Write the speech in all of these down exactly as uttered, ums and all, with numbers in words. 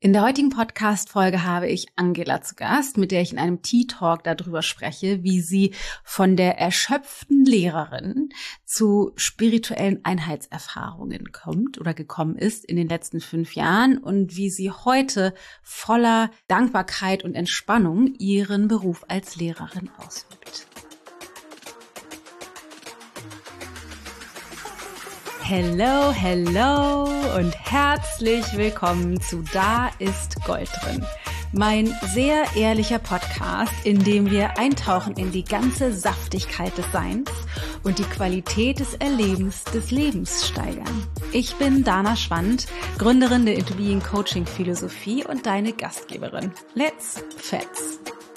In der heutigen Podcast-Folge habe ich Angela zu Gast, mit der ich in einem Tea-Talk darüber spreche, wie sie von der erschöpften Lehrerin zu spirituellen Einheitserfahrungen kommt oder gekommen ist in den letzten fünf Jahren und wie sie heute voller Dankbarkeit und Entspannung ihren Beruf als Lehrerin ausübt. Hello, hello und herzlich willkommen zu Da ist Gold drin. Mein sehr ehrlicher Podcast, in dem wir eintauchen in die ganze Saftigkeit des Seins und die Qualität des Erlebens des Lebens steigern. Ich bin Dana Schwand, Gründerin der Into Being Coaching Philosophie und deine Gastgeberin. Let's Fetz!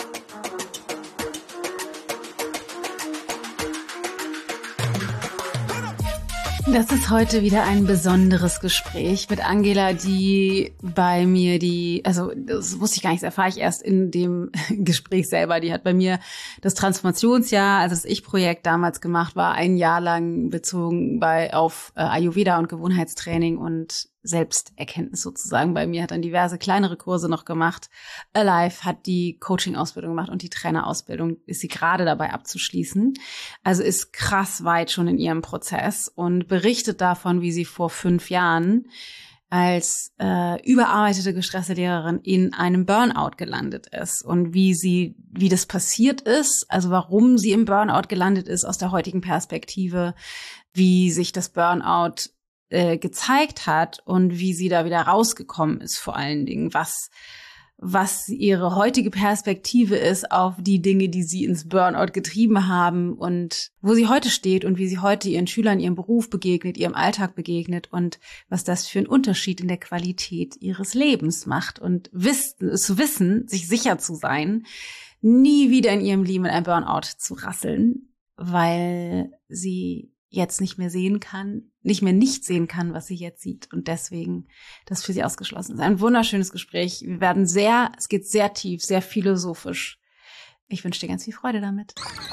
Das ist heute wieder ein besonderes Gespräch mit Angela, die bei mir die, also das wusste ich gar nicht, das erfahre ich erst in dem Gespräch selber. Die hat bei mir das Transformationsjahr, also das Ich-Projekt damals gemacht, war ein Jahr lang bezogen bei auf äh, Ayurveda und Gewohnheitstraining und Selbsterkenntnis sozusagen. Bei mir hat dann diverse kleinere Kurse noch gemacht. Alive hat die Coaching-Ausbildung gemacht und die Trainerausbildung ist sie gerade dabei abzuschließen. Also ist krass weit schon in ihrem Prozess und berichtet davon, wie sie vor fünf Jahren als äh, überarbeitete, gestresste Lehrerin in einem Burnout gelandet ist und wie sie, wie das passiert ist, also warum sie im Burnout gelandet ist aus der heutigen Perspektive, wie sich das Burnout äh, gezeigt hat und wie sie da wieder rausgekommen ist, vor allen Dingen, was was ihre heutige Perspektive ist auf die Dinge, die sie ins Burnout getrieben haben und wo sie heute steht und wie sie heute ihren Schülern, ihrem Beruf begegnet, ihrem Alltag begegnet und was das für einen Unterschied in der Qualität ihres Lebens macht und wissen, zu wissen, sich sicher zu sein, nie wieder in ihrem Leben in ein Burnout zu rasseln, weil sie jetzt nicht mehr sehen kann, nicht mehr nicht sehen kann, was sie jetzt sieht und deswegen das für sie ausgeschlossen ist. Ein wunderschönes Gespräch. Wir werden sehr, es geht sehr tief, sehr philosophisch. Ich wünsche dir ganz viel Freude damit.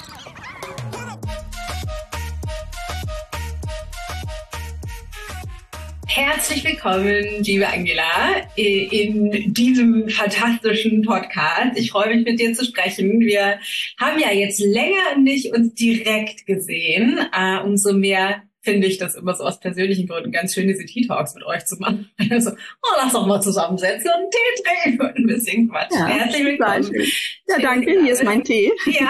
Herzlich willkommen, liebe Angela, in diesem fantastischen Podcast. Ich freue mich, mit dir zu sprechen. Wir haben ja jetzt länger nicht uns direkt gesehen. Uh, umso mehr finde ich das immer so aus persönlichen Gründen ganz schön, diese Tea-Talks mit euch zu machen. Also, oh, lass doch mal zusammensetzen und einen Tee trinken und ein bisschen quatschen. Ja, herzlich willkommen. Ja, danke, hier ist mein Tee. Ja.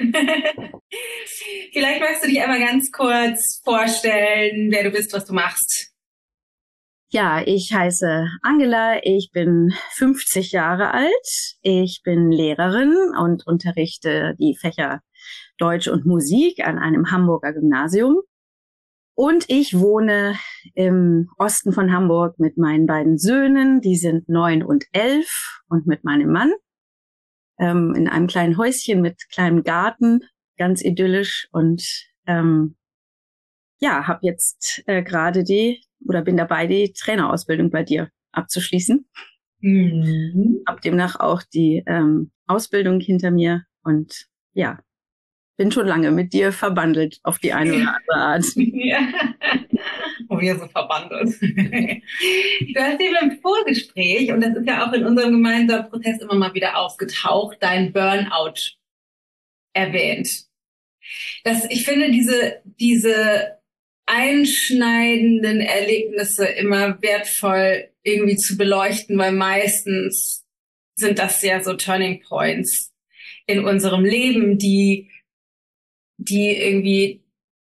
Vielleicht magst du dich einmal ganz kurz vorstellen, wer du bist, was du machst. Ja, ich heiße Angela, ich bin fünfzig Jahre alt, ich bin Lehrerin und unterrichte die Fächer Deutsch und Musik an einem Hamburger Gymnasium. Und ich wohne im Osten von Hamburg mit meinen beiden Söhnen, die sind neun und elf, und mit meinem Mann ähm, in einem kleinen Häuschen mit kleinem Garten, ganz idyllisch. Und ähm, ja, habe jetzt äh, gerade die oder bin dabei, die Trainerausbildung bei dir abzuschließen. Mhm. Hab demnach auch die ähm, Ausbildung hinter mir und ja, bin schon lange mit dir verbandelt auf die eine oder andere Art. Ja. Oh, wir so verbandelt. Du hast eben im Vorgespräch, und das ist ja auch in unserem gemeinsamen Prozess immer mal wieder aufgetaucht, dein Burnout erwähnt. Das, ich finde diese, diese einschneidenden Erlebnisse immer wertvoll irgendwie zu beleuchten, weil meistens sind das ja so Turning Points in unserem Leben, die, die irgendwie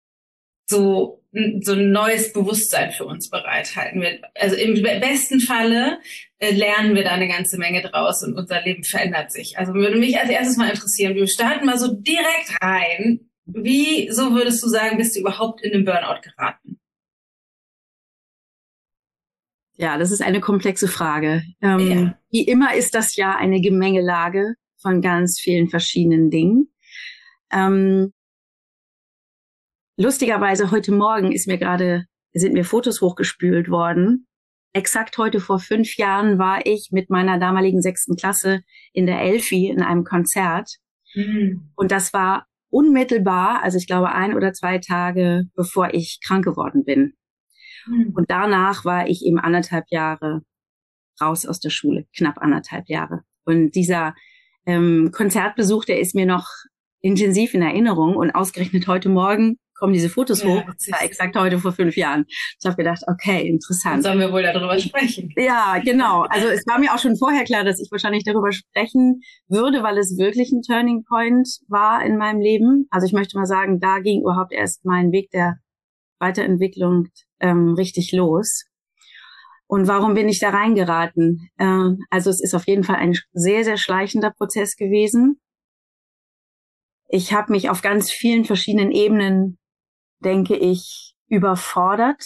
so, so ein neues Bewusstsein für uns bereithalten. Also im besten Falle äh, lernen wir da eine ganze Menge draus und unser Leben verändert sich. Also würde mich als erstes mal interessieren, wir starten mal so direkt rein. Wie, so würdest du sagen, bist du überhaupt in den Burnout geraten? Ja, das ist eine komplexe Frage. Ähm, ja. Wie immer ist das ja eine Gemengelage von ganz vielen verschiedenen Dingen. Ähm, lustigerweise heute Morgen ist mir gerade, sind mir Fotos hochgespült worden. Exakt heute vor fünf Jahren war ich mit meiner damaligen sechsten Klasse in der Elfi in einem Konzert. Mhm. Und das war unmittelbar, also ich glaube ein oder zwei Tage, bevor ich krank geworden bin. Mhm. Und danach war ich eben anderthalb Jahre raus aus der Schule, knapp anderthalb Jahre. Und dieser ähm, Konzertbesuch, der ist mir noch intensiv in Erinnerung und ausgerechnet heute Morgen kommen diese Fotos ja, hoch. Das war exakt heute vor fünf Jahren. Ich habe gedacht, okay, interessant. Dann sollen wir wohl darüber sprechen. Ja, genau. Also es war mir auch schon vorher klar, dass ich wahrscheinlich darüber sprechen würde, weil es wirklich ein Turning Point war in meinem Leben. Also ich möchte mal sagen, da ging überhaupt erst mein Weg der Weiterentwicklung ähm, richtig los. Und warum bin ich da reingeraten? Ähm, also es ist auf jeden Fall ein sehr, sehr schleichender Prozess gewesen. Ich habe mich auf ganz vielen verschiedenen Ebenen, denke ich, überfordert.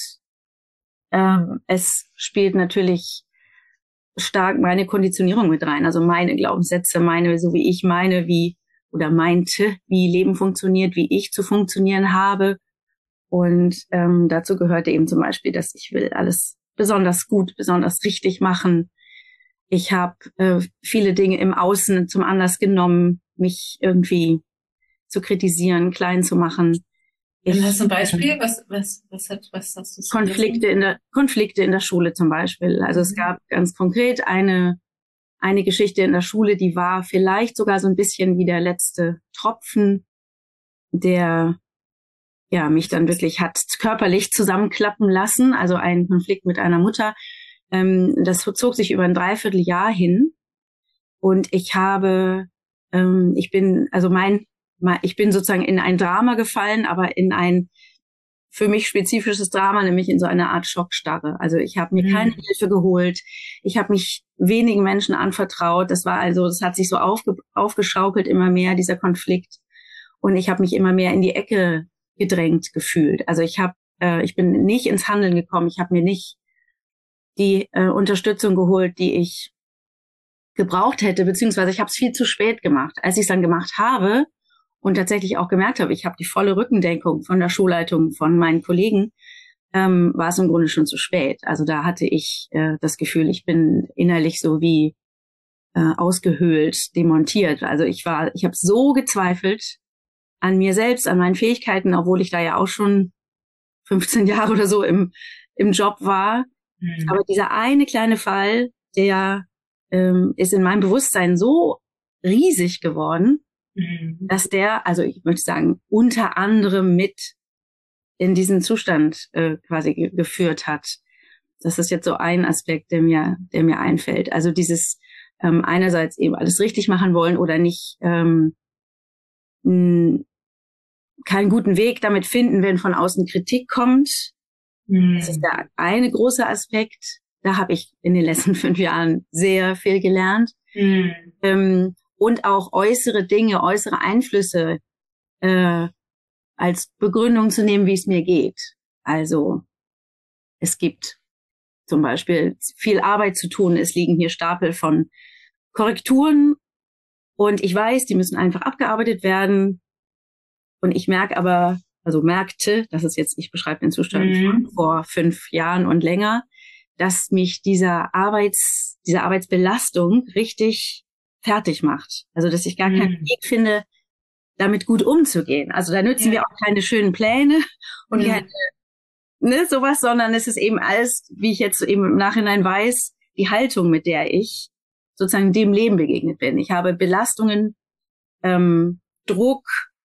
Ähm, es spielt natürlich stark meine Konditionierung mit rein, also meine Glaubenssätze, meine, so wie ich meine, wie oder meinte, wie Leben funktioniert, wie ich zu funktionieren habe. Und ähm, dazu gehörte eben zum Beispiel, dass ich will alles besonders gut, besonders richtig machen. Ich habe äh, viele Dinge im Außen zum Anlass genommen, mich irgendwie zu kritisieren, klein zu machen. Ich, hast du ein Beispiel? Was, was, was, hat, was hast du? Konflikte in der, Konflikte in der Schule zum Beispiel. Also mhm. es gab ganz konkret eine, eine Geschichte in der Schule, die war vielleicht sogar so ein bisschen wie der letzte Tropfen, der, ja, mich dann wirklich hat körperlich zusammenklappen lassen. Also ein Konflikt mit einer Mutter. Ähm, das zog sich über ein Dreivierteljahr hin. Und ich habe, ähm, ich bin, also mein, ich bin sozusagen in ein Drama gefallen, aber in ein für mich spezifisches Drama, nämlich in so eine Art Schockstarre. Also ich habe mir mhm. keine Hilfe geholt. Ich habe mich wenigen Menschen anvertraut. Das war also, das hat sich so aufge, aufgeschaukelt immer mehr, dieser Konflikt. Und ich habe mich immer mehr in die Ecke gedrängt gefühlt. Also ich habe, äh, ich bin nicht ins Handeln gekommen. Ich habe mir nicht die äh, Unterstützung geholt, die ich gebraucht hätte, beziehungsweise ich habe es viel zu spät gemacht. Als ich es dann gemacht habe, und tatsächlich auch gemerkt habe, ich habe die volle Rückendeckung von der Schulleitung, von meinen Kollegen, ähm, war es im Grunde schon zu spät. Also da hatte ich äh, das Gefühl, ich bin innerlich so wie äh, ausgehöhlt, demontiert. Also ich war, ich habe so gezweifelt an mir selbst, an meinen Fähigkeiten, obwohl ich da ja auch schon fünfzehn Jahre oder so im im Job war. Mhm. Aber dieser eine kleine Fall, der ähm, ist in meinem Bewusstsein so riesig geworden, dass der, also ich möchte sagen, unter anderem mit in diesen Zustand äh, quasi ge- geführt hat. Das ist jetzt so ein Aspekt, der mir, der mir einfällt. Also dieses ähm, einerseits eben alles richtig machen wollen oder nicht ähm, m, keinen guten Weg damit finden, wenn von außen Kritik kommt. Mhm. Das ist der eine große Aspekt. Da habe ich in den letzten fünf Jahren sehr viel gelernt. Mhm. Ähm, Und auch äußere Dinge, äußere Einflüsse äh, als Begründung zu nehmen, wie es mir geht. Also es gibt zum Beispiel viel Arbeit zu tun. Es liegen hier Stapel von Korrekturen und ich weiß, die müssen einfach abgearbeitet werden. Und ich merke aber, also merkte, das ist jetzt, ich beschreibe den Zustand mhm. von vor fünf Jahren und länger, dass mich dieser Arbeits, diese Arbeitsbelastung richtig fertig macht. Also, dass ich gar keinen mhm. Weg finde, damit gut umzugehen. Also, da nützen ja. wir auch keine schönen Pläne und ja. keine, ne, sowas, sondern es ist eben alles, wie ich jetzt eben im Nachhinein weiß, die Haltung, mit der ich sozusagen dem Leben begegnet bin. Ich habe Belastungen, ähm, Druck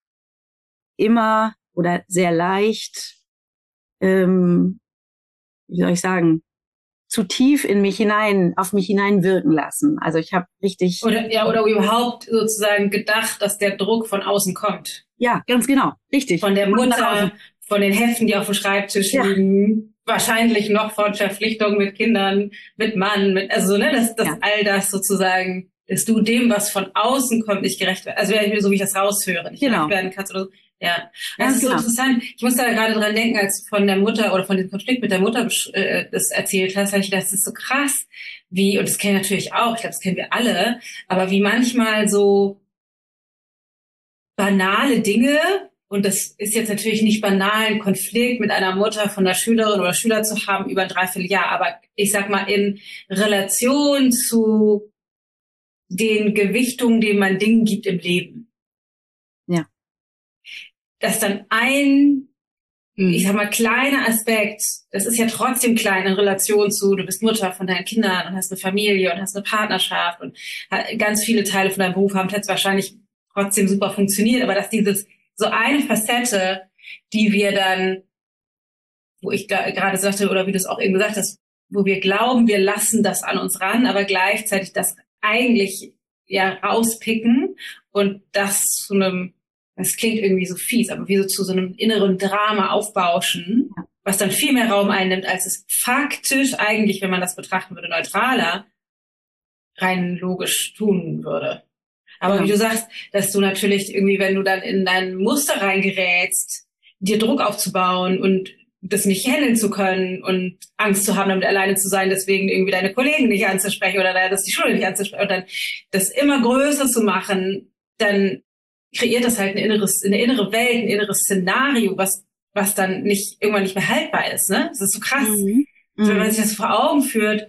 immer oder sehr leicht, ähm, wie soll ich sagen, zu tief in mich hinein, auf mich hineinwirken lassen. Also ich habe richtig... Oder, ja, oder überhaupt sozusagen gedacht, dass der Druck von außen kommt. Ja, ganz genau, richtig. Von der Mutter, von den Heften, die auf dem Schreibtisch ja. liegen, wahrscheinlich noch von Verpflichtungen mit Kindern, mit Mann, mit, also ne, dass, dass ja. all das sozusagen, dass du dem, was von außen kommt, nicht gerecht werden, also so wie ich das raushöre, nicht genau. gerecht werden kannst oder so. Ja, das ist so interessant. Ich muss da gerade dran denken, als du von der Mutter oder von dem Konflikt mit der Mutter äh, das erzählt hast, habe ich gedacht, das ist so krass, wie, und das kenne ich natürlich auch, ich glaube, das kennen wir alle, aber wie manchmal so banale Dinge, und das ist jetzt natürlich nicht banal, einen Konflikt mit einer Mutter von einer Schülerin oder Schüler zu haben über ein Dreivierteljahr, aber ich sag mal in Relation zu den Gewichtungen, die man Dingen gibt im Leben. Ja. Dass dann ein ich sag mal, kleiner Aspekt, das ist ja trotzdem klein in Relation zu, du bist Mutter von deinen Kindern und hast eine Familie und hast eine Partnerschaft und ganz viele Teile von deinem Beruf haben jetzt wahrscheinlich trotzdem super funktioniert, aber dass dieses, so eine Facette, die wir dann, wo ich gerade sagte, oder wie du es auch eben gesagt hast, wo wir glauben, wir lassen das an uns ran, aber gleichzeitig das eigentlich ja rauspicken und das zu einem, das klingt irgendwie so fies, aber wie so zu so einem inneren Drama aufbauschen, was dann viel mehr Raum einnimmt, als es faktisch eigentlich, wenn man das betrachten würde, neutraler, rein logisch tun würde. Aber ja. Wie du sagst, dass du natürlich irgendwie, wenn du dann in dein Muster reingerätst, dir Druck aufzubauen und das nicht handeln zu können und Angst zu haben, damit alleine zu sein, deswegen irgendwie deine Kollegen nicht anzusprechen oder das die Schule nicht anzusprechen und dann das immer größer zu machen, dann kreiert das halt ein inneres, eine innere Welt, ein inneres Szenario, was, was dann nicht, irgendwann nicht mehr haltbar ist, ne? Das ist so krass. Mhm. Also wenn man sich das vor Augen führt,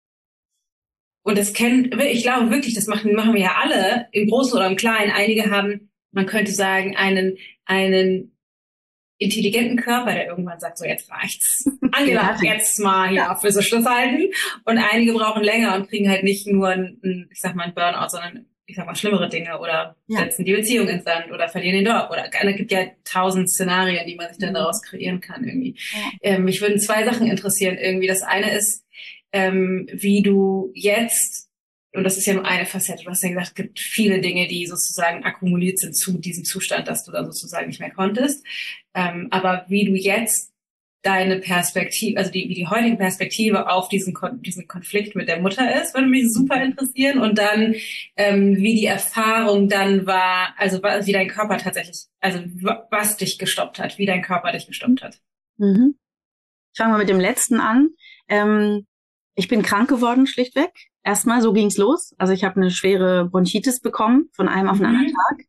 und das kennt, ich glaube wirklich, das machen, machen wir ja alle, im Großen oder im Kleinen. Einige haben, man könnte sagen, einen, einen intelligenten Körper, der irgendwann sagt, so jetzt reicht's. Angela, jetzt mal hier auf Füße Schluss halten. Und einige brauchen länger und kriegen halt nicht nur ein, ich sag mal, ein Burnout, sondern ich sag mal, schlimmere Dinge oder ja. setzen die Beziehung ins Sand oder verlieren den Job oder es gibt ja tausend Szenarien, die man sich dann daraus kreieren kann irgendwie. Ja. Ähm, mich würden zwei Sachen interessieren irgendwie. Das eine ist, ähm, wie du jetzt, und das ist ja nur eine Facette, du hast ja gesagt, es gibt viele Dinge, die sozusagen akkumuliert sind zu diesem Zustand, dass du dann sozusagen nicht mehr konntest. Ähm, aber wie du jetzt deine Perspektive, also die, wie die heutige Perspektive auf diesen, Kon- diesen Konflikt mit der Mutter ist, würde mich super interessieren. Und dann, ähm, wie die Erfahrung dann war, also wie dein Körper tatsächlich, also was dich gestoppt hat, wie dein Körper dich gestoppt hat. Mhm. Fangen wir mit dem letzten an. Ähm, ich bin krank geworden, schlichtweg. Erstmal, so ging's los. Also ich habe eine schwere Bronchitis bekommen, von einem auf den mhm. anderen Tag.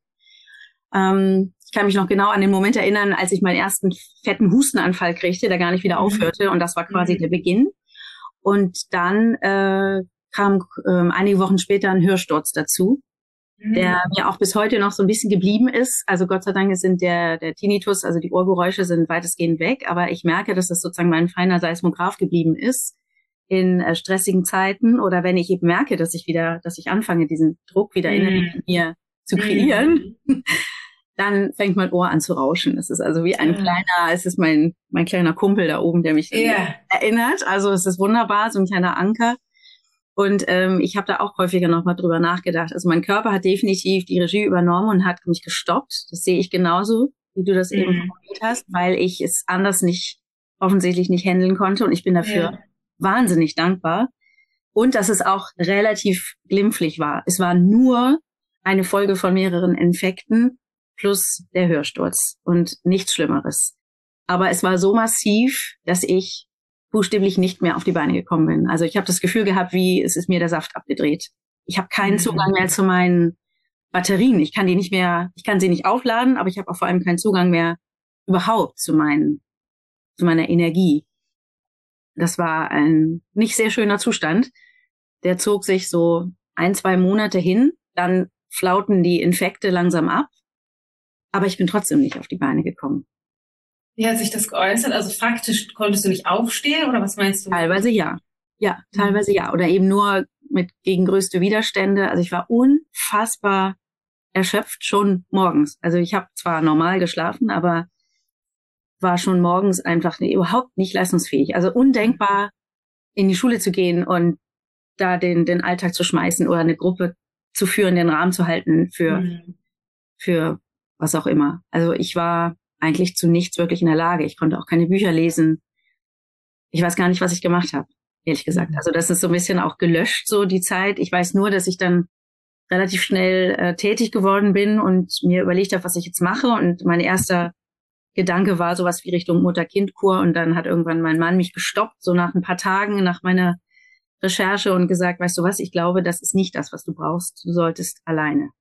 Ähm, ich kann mich noch genau an den Moment erinnern, als ich meinen ersten fetten Hustenanfall kriegte, der gar nicht wieder aufhörte. Und das war quasi mhm. der Beginn. Und dann äh, kam äh, einige Wochen später ein Hörsturz dazu, mhm. der mir auch bis heute noch so ein bisschen geblieben ist. Also Gott sei Dank sind der, der Tinnitus, also die Ohrgeräusche sind weitestgehend weg. Aber ich merke, dass das sozusagen mein feiner Seismograph geblieben ist in äh, stressigen Zeiten. Oder wenn ich eben merke, dass ich wieder, dass ich anfange, diesen Druck wieder mhm. innerlich in mir zu kreieren, mhm. dann fängt mein Ohr an zu rauschen. Es ist also wie ein ja. kleiner, es ist mein mein kleiner Kumpel da oben, der mich yeah. erinnert. Also es ist wunderbar, so ein kleiner Anker. Und ähm, ich habe da auch häufiger nochmal drüber nachgedacht. Also mein Körper hat definitiv die Regie übernommen und hat mich gestoppt. Das sehe ich genauso, wie du das mhm. eben formuliert hast, weil ich es anders nicht, offensichtlich nicht handeln konnte. Und ich bin dafür ja. wahnsinnig dankbar. Und dass es auch relativ glimpflich war. Es war nur eine Folge von mehreren Infekten, plus der Hörsturz und nichts Schlimmeres. Aber es war so massiv, dass ich buchstäblich nicht mehr auf die Beine gekommen bin. Also ich habe das Gefühl gehabt, wie es ist mir der Saft abgedreht. Ich habe keinen mhm. Zugang mehr zu meinen Batterien. Ich kann die nicht mehr, ich kann sie nicht aufladen, aber ich habe auch vor allem keinen Zugang mehr überhaupt zu meinen, zu meiner Energie. Das war ein nicht sehr schöner Zustand. Der zog sich so ein, zwei Monate hin. Dann flauten die Infekte langsam ab. Aber ich bin trotzdem nicht auf die Beine gekommen. Wie hat sich das geäußert? Also faktisch konntest du nicht aufstehen oder was meinst du? Teilweise ja. Ja, teilweise mhm. ja. Oder eben nur mit gegen größte Widerstände. Also ich war unfassbar erschöpft schon morgens. Also ich habe zwar normal geschlafen, aber war schon morgens einfach überhaupt nicht leistungsfähig. Also undenkbar, in die Schule zu gehen und da den den Alltag zu schmeißen oder eine Gruppe zu führen, den Rahmen zu halten für mhm. für was auch immer. Also ich war eigentlich zu nichts wirklich in der Lage. Ich konnte auch keine Bücher lesen. Ich weiß gar nicht, was ich gemacht habe, ehrlich gesagt. Also das ist so ein bisschen auch gelöscht, so die Zeit. Ich weiß nur, dass ich dann relativ schnell äh, tätig geworden bin und mir überlegt habe, was ich jetzt mache. Und mein erster Gedanke war sowas wie Richtung Mutter-Kind-Kur. Und dann hat irgendwann mein Mann mich gestoppt, so nach ein paar Tagen nach meiner Recherche und gesagt, weißt du was, ich glaube, das ist nicht das, was du brauchst. Du solltest alleine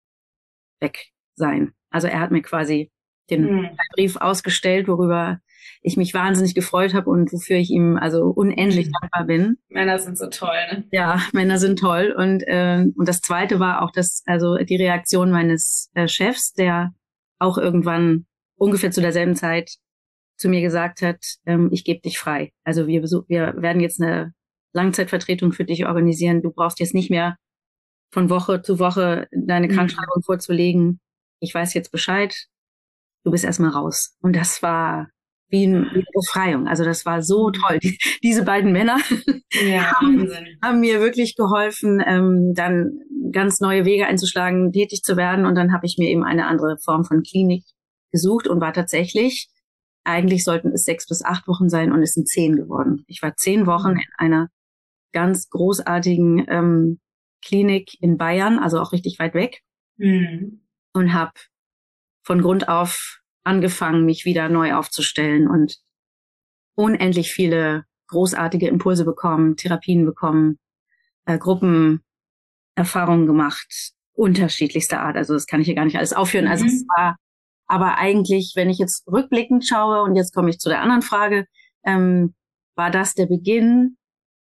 weg sein. Also er hat mir quasi den mhm. Brief ausgestellt, worüber ich mich wahnsinnig gefreut habe und wofür ich ihm also unendlich mhm. dankbar bin. Männer sind so toll, ne? Ja, Männer sind toll. Und äh, und das Zweite war auch das, also die Reaktion meines äh, Chefs, der auch irgendwann ungefähr zu derselben Zeit zu mir gesagt hat, ähm, ich gebe dich frei. Also wir, besuch, wir werden jetzt eine Langzeitvertretung für dich organisieren. Du brauchst jetzt nicht mehr von Woche zu Woche deine Krankschreibung mhm. vorzulegen. Ich weiß jetzt Bescheid. Du bist erstmal raus. Und das war wie, ein, wie eine Befreiung. Also das war so toll. Die, diese beiden Männer ja, haben, haben mir wirklich geholfen, ähm, dann ganz neue Wege einzuschlagen, tätig zu werden. Und dann habe ich mir eben eine andere Form von Klinik gesucht und war tatsächlich, eigentlich sollten es sechs bis acht Wochen sein und es sind zehn geworden. Ich war zehn Wochen in einer ganz großartigen ähm, Klinik in Bayern, also auch richtig weit weg, mhm. und habe von Grund auf angefangen, mich wieder neu aufzustellen und unendlich viele großartige Impulse bekommen, Therapien bekommen, äh, Gruppenerfahrungen gemacht, unterschiedlichster Art. Also das kann ich hier gar nicht alles aufführen. Mhm. Also es war aber eigentlich, wenn ich jetzt rückblickend schaue, und jetzt komme ich zu der anderen Frage, ähm, war das der Beginn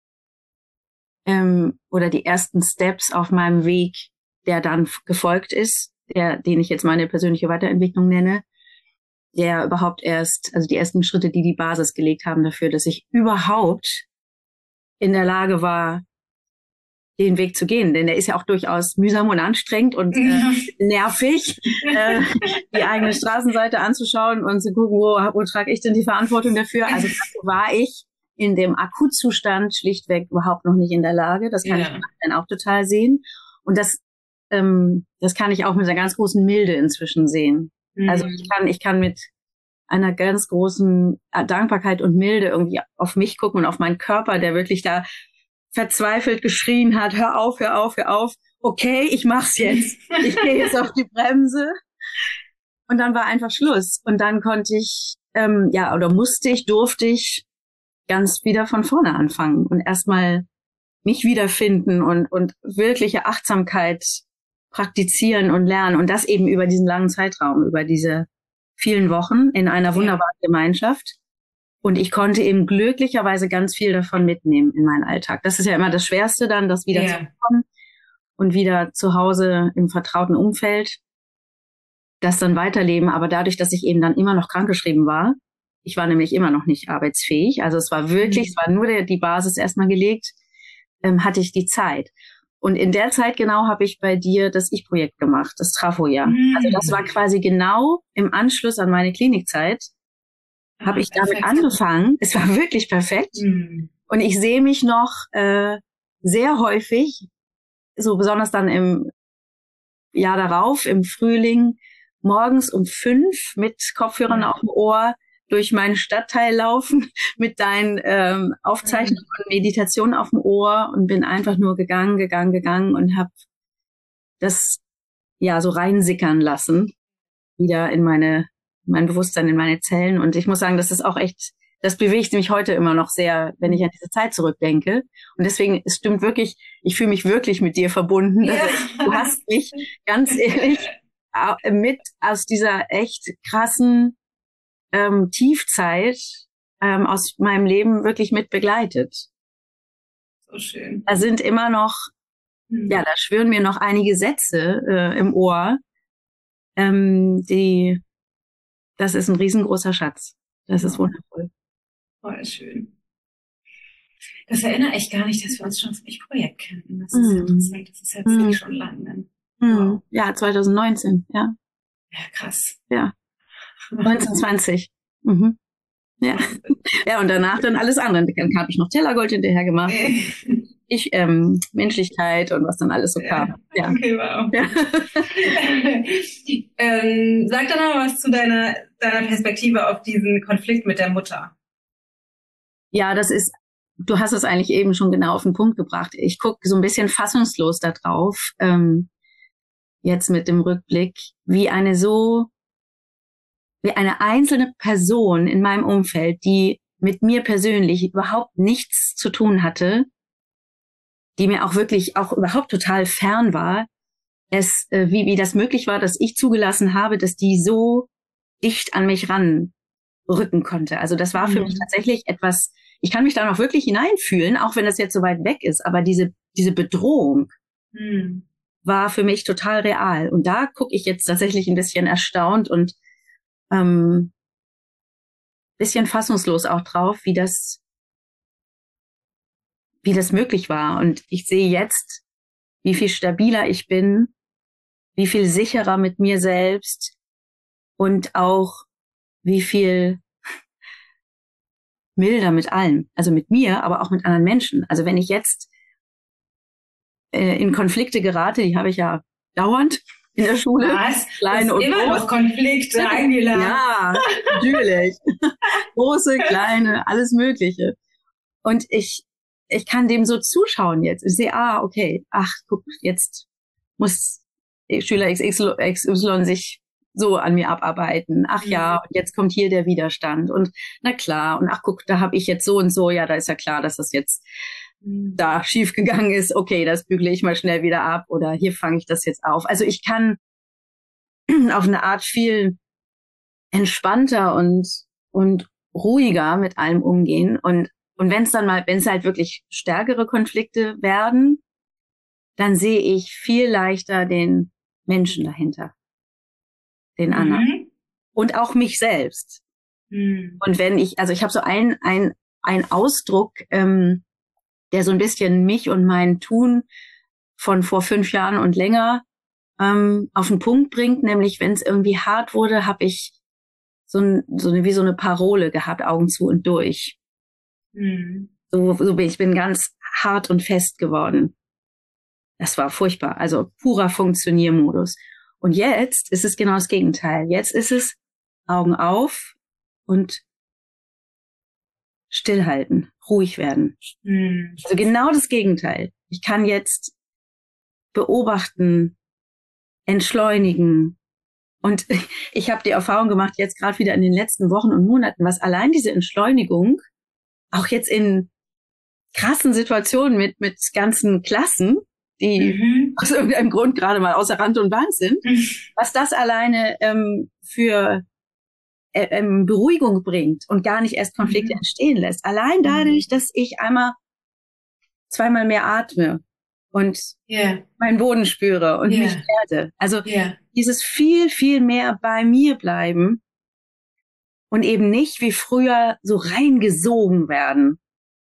ähm, oder die ersten Steps auf meinem Weg, der dann gefolgt ist, der, den ich jetzt meine persönliche Weiterentwicklung nenne, der überhaupt erst, also die ersten Schritte, die die Basis gelegt haben dafür, dass ich überhaupt in der Lage war, den Weg zu gehen. Denn der ist ja auch durchaus mühsam und anstrengend und äh, nervig, äh, die eigene Straßenseite anzuschauen und zu gucken, wo, wo trage ich denn die Verantwortung dafür? Also dafür war ich in dem Akutzustand schlichtweg überhaupt noch nicht in der Lage. Das kann ja. ich dann auch total sehen. Und das, ähm, das kann ich auch mit einer ganz großen Milde inzwischen sehen. Mhm. Also ich kann, ich kann mit einer ganz großen Dankbarkeit und Milde irgendwie auf mich gucken und auf meinen Körper, der wirklich da verzweifelt geschrien hat, hör auf, hör auf, hör auf. Okay, ich mach's jetzt. Ich gehe jetzt auf die Bremse. Und dann war einfach Schluss. Und dann konnte ich, ähm, ja, oder musste ich, durfte ich ganz wieder von vorne anfangen und erstmal mich wiederfinden und, und wirkliche Achtsamkeit praktizieren und lernen. Und das eben über diesen langen Zeitraum, über diese vielen Wochen in einer wunderbaren Gemeinschaft. Und ich konnte eben glücklicherweise ganz viel davon mitnehmen in meinen Alltag. Das ist ja immer das Schwerste dann, das wieder yeah. zu bekommen und wieder zu Hause im vertrauten Umfeld, das dann weiterleben. Aber dadurch, dass ich eben dann immer noch krankgeschrieben war, ich war nämlich immer noch nicht arbeitsfähig, also es war wirklich, mhm. es war nur der, die Basis erstmal gelegt, ähm, hatte ich die Zeit. Und in der Zeit genau habe ich bei dir das Ich-Projekt gemacht, das Trafo-Jahr. Mhm. Also das war quasi genau im Anschluss an meine Klinikzeit, habe ich damit angefangen. Es war wirklich perfekt. Mhm. Und ich sehe mich noch äh, sehr häufig, so besonders dann im Jahr darauf, im Frühling, morgens um fünf mit Kopfhörern mhm. auf dem Ohr durch meinen Stadtteil laufen, mit deinen ähm, Aufzeichnungen mhm. und Meditationen auf dem Ohr und bin einfach nur gegangen, gegangen, gegangen und habe das ja so reinsickern lassen, wieder in meine mein Bewusstsein, in meine Zellen. Und ich muss sagen, das ist auch echt, das bewegt mich heute immer noch sehr, wenn ich an diese Zeit zurückdenke. Und deswegen, es stimmt wirklich, ich fühle mich wirklich mit dir verbunden. Ja. Du hast mich ganz ehrlich mit aus dieser echt krassen ähm, Tiefzeit ähm, aus meinem Leben wirklich mit begleitet. So schön. Da sind immer noch, mhm. ja, da schwirren mir noch einige Sätze äh, im Ohr, ähm, die Das ist ein riesengroßer Schatz. Das ist wundervoll. Voll schön. Das erinnere ich gar nicht, dass wir uns schon zum Ich-Projekt kennen. Das ist mm. interessant. Das ist jetzt mm. wirklich schon lange. Wow. Ja, zwanzig neunzehn, ja. Ja, krass. Ja. neunzehn zwanzig. Mhm. Ja. Ja, und danach dann alles andere. Dann habe ich noch Tellergold hinterher gemacht. Ich, ähm, Menschlichkeit und was dann alles so kam. Ja. Okay, wow. Ja. ähm, sag doch noch was zu deiner, deiner Perspektive auf diesen Konflikt mit der Mutter. Ja, das ist, du hast es eigentlich eben schon genau auf den Punkt gebracht. Ich gucke so ein bisschen fassungslos da drauf, ähm, jetzt mit dem Rückblick, wie eine so, wie eine einzelne Person in meinem Umfeld, die mit mir persönlich überhaupt nichts zu tun hatte, die mir auch wirklich auch überhaupt total fern war, es, äh, wie, wie das möglich war, dass ich zugelassen habe, dass die so dicht an mich ranrücken konnte. Also das war für mhm. mich tatsächlich etwas, ich kann mich da noch wirklich hineinfühlen, auch wenn das jetzt so weit weg ist, aber diese, diese Bedrohung mhm. war für mich total real. Und da gucke ich jetzt tatsächlich ein bisschen erstaunt und ähm, bisschen fassungslos auch drauf, wie das, wie das möglich war. Und ich sehe jetzt, wie viel stabiler ich bin, wie viel sicherer mit mir selbst und auch wie viel milder mit allem. Also mit mir, aber auch mit anderen Menschen. Also wenn ich jetzt äh, in Konflikte gerate, die habe ich ja dauernd in der Schule. Was? Kleine und immer groß. noch Konflikte, Angela. Ja, natürlich. Große, kleine, alles Mögliche. Und ich, ich kann dem so zuschauen jetzt. Ich sehe, ah, okay, ach, guck, jetzt muss Schüler X Y sich so an mir abarbeiten. Ach ja, und jetzt kommt hier der Widerstand. Und na klar, und ach guck, da habe ich jetzt so und so, ja, da ist ja klar, dass das jetzt da schief gegangen ist. Okay, das bügle ich mal schnell wieder ab oder hier fange ich das jetzt auf. Also ich kann auf eine Art viel entspannter und und ruhiger mit allem umgehen. Und und wenn es dann mal, wenn es halt wirklich stärkere Konflikte werden, dann sehe ich viel leichter den Menschen dahinter, den anderen Mhm. und auch mich selbst. Mhm. Und wenn ich, also ich habe so ein ein ein Ausdruck, ähm, der so ein bisschen mich und mein Tun von vor fünf Jahren und länger ähm, auf den Punkt bringt, nämlich wenn es irgendwie hart wurde, habe ich so, ein, so eine, wie so eine Parole gehabt, Augen zu und durch. Mhm. So, so bin ich bin ganz hart und fest geworden. Das war furchtbar, also purer Funktioniermodus. Und jetzt ist es genau das Gegenteil. Jetzt ist es Augen auf und stillhalten, ruhig werden. Mhm. Also genau das Gegenteil. Ich kann jetzt beobachten, entschleunigen. Und ich habe die Erfahrung gemacht, jetzt gerade wieder in den letzten Wochen und Monaten, was allein diese Entschleunigung, auch jetzt in krassen Situationen mit mit ganzen Klassen, die Mhm. aus irgendeinem Grund gerade mal außer Rand und Band sind, was das alleine ähm, für äh, ähm, Beruhigung bringt und gar nicht erst Konflikte Mhm. entstehen lässt. Allein dadurch, dass ich einmal zweimal mehr atme und Ja, meinen Boden spüre und Ja. mich erde. Also ja. dieses viel, viel mehr bei mir bleiben und eben nicht wie früher so reingesogen werden.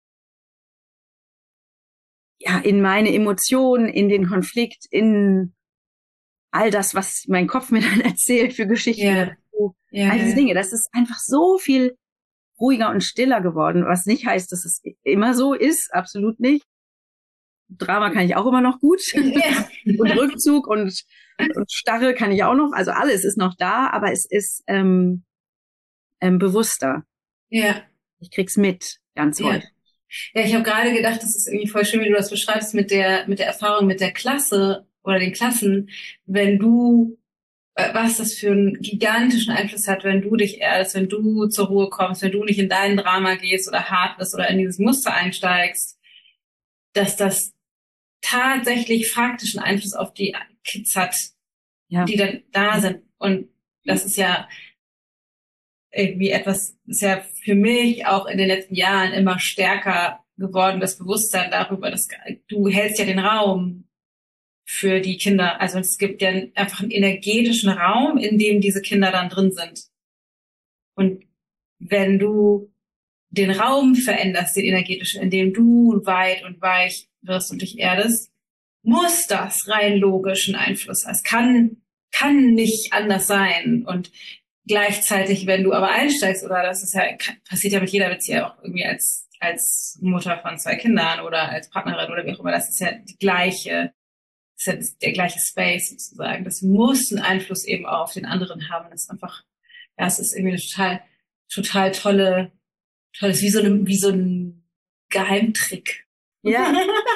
Ja, in meine Emotionen, in den Konflikt, in all das, was mein Kopf mir dann erzählt für Geschichten. Ja. dazu. Ja, All diese ja. Dinge, das ist einfach so viel ruhiger und stiller geworden, was nicht heißt, dass es immer so ist, absolut nicht. Drama kann ich auch immer noch gut. Ja. Und Rückzug und, und Starre kann ich auch noch. Also alles ist noch da, aber es ist ähm, ähm, bewusster. Ja. Ich krieg's mit, ganz Ja. häufig. Ja, ich habe gerade gedacht, das ist irgendwie voll schön, wie du das beschreibst mit der mit der Erfahrung mit der Klasse oder den Klassen, wenn du äh, was das für einen gigantischen Einfluss hat, wenn du dich erdest, wenn du zur Ruhe kommst, wenn du nicht in dein Drama gehst oder hart bist oder in dieses Muster einsteigst, dass das tatsächlich faktischen Einfluss auf die Kids hat, Ja. die dann da sind. Und das ist ja irgendwie etwas, ist ja für mich auch in den letzten Jahren immer stärker geworden, das Bewusstsein darüber, dass du hältst ja den Raum für die Kinder. Also es gibt ja einfach einen energetischen Raum, in dem diese Kinder dann drin sind. Und wenn du den Raum veränderst, den energetischen, in dem du weit und weich wirst und dich erdest, muss das rein logischen Einfluss haben. Es kann, kann nicht anders sein. Und gleichzeitig, wenn du aber einsteigst, oder das ist ja, passiert ja mit jeder Beziehung auch irgendwie als, als Mutter von zwei Kindern oder als Partnerin oder wie auch immer, das ist ja die gleiche, das ist ja der gleiche Space sozusagen. Das muss einen Einfluss eben auch auf den anderen haben. Das ist einfach, ja, es ist irgendwie eine total, total tolle, tolles, wie so eine, wie so ein Geheimtrick. Ja.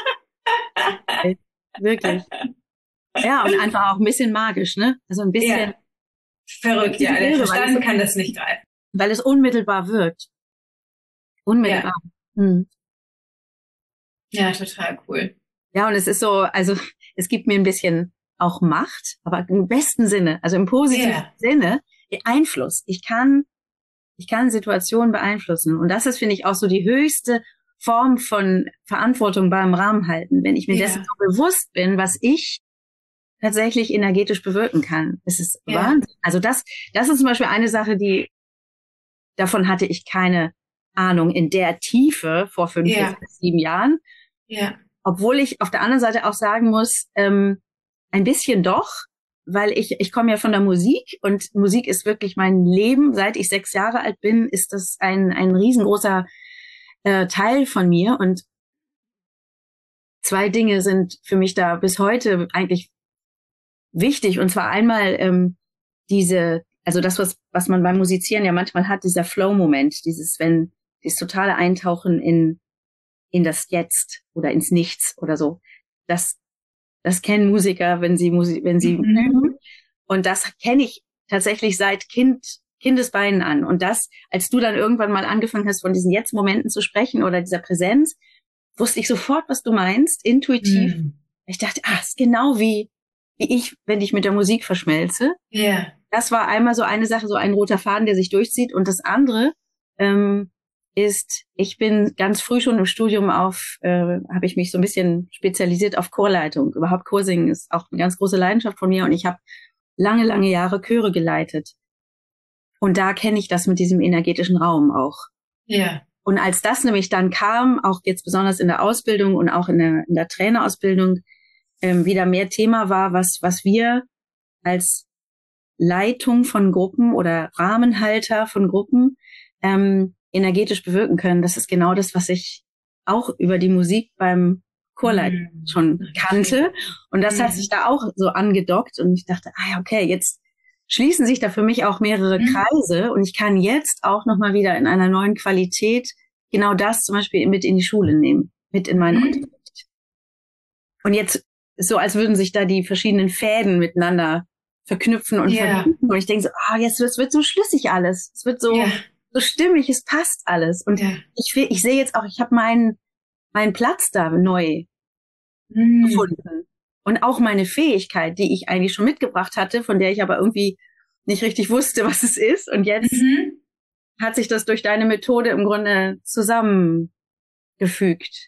Wirklich. Ja, und einfach auch ein bisschen magisch, ne? Also ein bisschen. Ja. Verrückt, ja. Der Verstand kann das nicht greifen. Weil es unmittelbar wirkt. Unmittelbar. Ja. Hm. Ja, total cool. Ja, und es ist so, also es gibt mir ein bisschen auch Macht, aber im besten Sinne, also im positiven Ja. Sinne, Einfluss. Ich kann, ich kann Situationen beeinflussen. Und das ist, finde ich, auch so die höchste Form von Verantwortung beim Rahmen halten, wenn ich mir Ja. dessen so bewusst bin, was ich tatsächlich energetisch bewirken kann. Es ist Ja. Wahnsinn. Also das, das ist zum Beispiel eine Sache, die davon hatte ich keine Ahnung in der Tiefe vor fünf, Ja. sechs, sieben Jahren. Ja. Obwohl ich auf der anderen Seite auch sagen muss, ähm, ein bisschen doch, weil ich, ich komme ja von der Musik und Musik ist wirklich mein Leben. Seit ich sechs Jahre alt bin, ist das ein, ein riesengroßer äh, Teil von mir. Und zwei Dinge sind für mich da bis heute eigentlich wichtig. Und zwar einmal ähm, diese, also das, was, was man beim Musizieren ja manchmal hat, dieser Flow-Moment, dieses, wenn, dieses totale Eintauchen in, in das Jetzt oder ins Nichts oder so. Das, das kennen Musiker, wenn sie Musik, wenn sie Mhm. üben. Und das kenne ich tatsächlich seit Kind, Kindesbeinen an. Und das, als du dann irgendwann mal angefangen hast, von diesen Jetzt-Momenten zu sprechen oder dieser Präsenz, wusste ich sofort, was du meinst, intuitiv. Mhm. Ich dachte, ah, ist genau wie, wie ich, wenn ich mit der Musik verschmelze. Ja. Das war einmal so eine Sache, so ein roter Faden, der sich durchzieht. Und das andere ähm, ist, ich bin ganz früh schon im Studium auf, äh, habe ich mich so ein bisschen spezialisiert auf Chorleitung. Überhaupt Chorsingen ist auch eine ganz große Leidenschaft von mir. Und ich habe lange, lange Jahre Chöre geleitet. Und da kenne ich das mit diesem energetischen Raum auch. Ja. Und als das nämlich dann kam, auch jetzt besonders in der Ausbildung und auch in der, in der Trainerausbildung, ähm, wieder mehr Thema war, was, was wir als Leitung von Gruppen oder Rahmenhalter von Gruppen ähm, energetisch bewirken können. Das ist genau das, was ich auch über die Musik beim Chorleiten Mhm. schon kannte. Und das hat Mhm. sich da auch so angedockt. Und ich dachte, ah, okay, jetzt schließen sich da für mich auch mehrere Mhm. Kreise. Und ich kann jetzt auch nochmal wieder in einer neuen Qualität genau das zum Beispiel mit in die Schule nehmen, mit in meinen Mhm. Unterricht. Und jetzt ist so, als würden sich da die verschiedenen Fäden miteinander verknüpfen und Ja. verbinden. Und ich denke so, ah, jetzt wird, es wird so schlüssig alles. Es wird so, Ja. so stimmig, es passt alles. Und Ja. ich, will- ich sehe jetzt auch, ich habe meinen meinen Platz da neu Mhm. gefunden. Und auch meine Fähigkeit, die ich eigentlich schon mitgebracht hatte, von der ich aber irgendwie nicht richtig wusste, was es ist. Und jetzt Mhm. hat sich das durch deine Methode im Grunde zusammengefügt.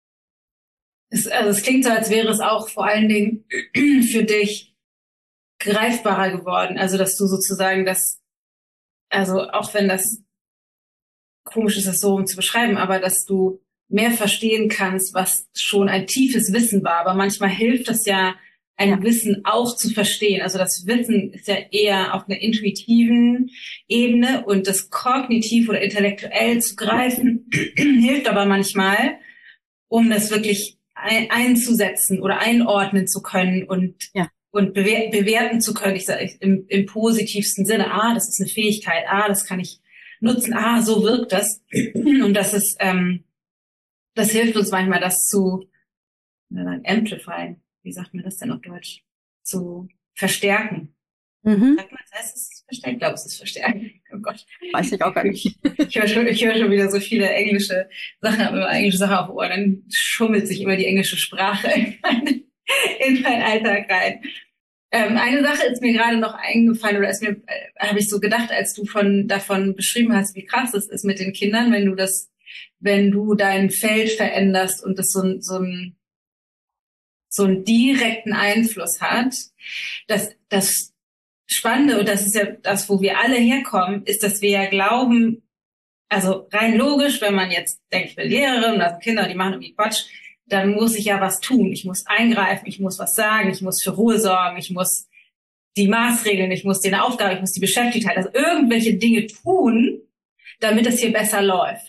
Es, also es klingt so, als wäre es auch vor allen Dingen für dich greifbarer geworden. Also dass du sozusagen das, also auch wenn das komisch ist, das so um zu beschreiben, aber dass du mehr verstehen kannst, was schon ein tiefes Wissen war. Aber manchmal hilft es ja, ein Ja. Wissen auch zu verstehen. Also das Wissen ist ja eher auf einer intuitiven Ebene und das kognitiv oder intellektuell zu greifen hilft aber manchmal, um das wirklich ein, einzusetzen oder einordnen zu können und Ja. und bewer bewerten zu können. Ich sage im, im positivsten Sinne, ah, das ist eine Fähigkeit, ah, das kann ich nutzen, ah, so wirkt das. Und das ist, ähm, das hilft uns manchmal, das zu äh, amplify, wie sagt man das denn auf Deutsch, zu verstärken. Mhm. Sagt man, das heißt, es ist verstärken? Ich glaube, es ist verstärken. Oh Gott. Weiß ich auch gar nicht. Ich höre schon, ich höre schon wieder so viele englische Sachen, aber immer englische Sachen auf Ohr, dann schummelt sich immer die englische Sprache in meinen, in meinen Alltag rein. Ähm, eine Sache ist mir gerade noch eingefallen, oder ist mir, äh, habe ich so gedacht, als du von davon beschrieben hast, wie krass es ist mit den Kindern, wenn du das, wenn du dein Feld veränderst und das so ein, so ein, so einen direkten Einfluss hat. Das, das Spannende, und das ist ja das, wo wir alle herkommen, ist, dass wir ja glauben, also rein logisch, wenn man jetzt denkt, ich bin Lehrerin und da sind Kinder, die machen irgendwie Quatsch, dann muss ich ja was tun. Ich muss eingreifen, ich muss was sagen, ich muss für Ruhe sorgen, ich muss die Maßregeln, ich muss die Aufgabe, ich muss die Beschäftigtheit, also irgendwelche Dinge tun, damit es hier besser läuft.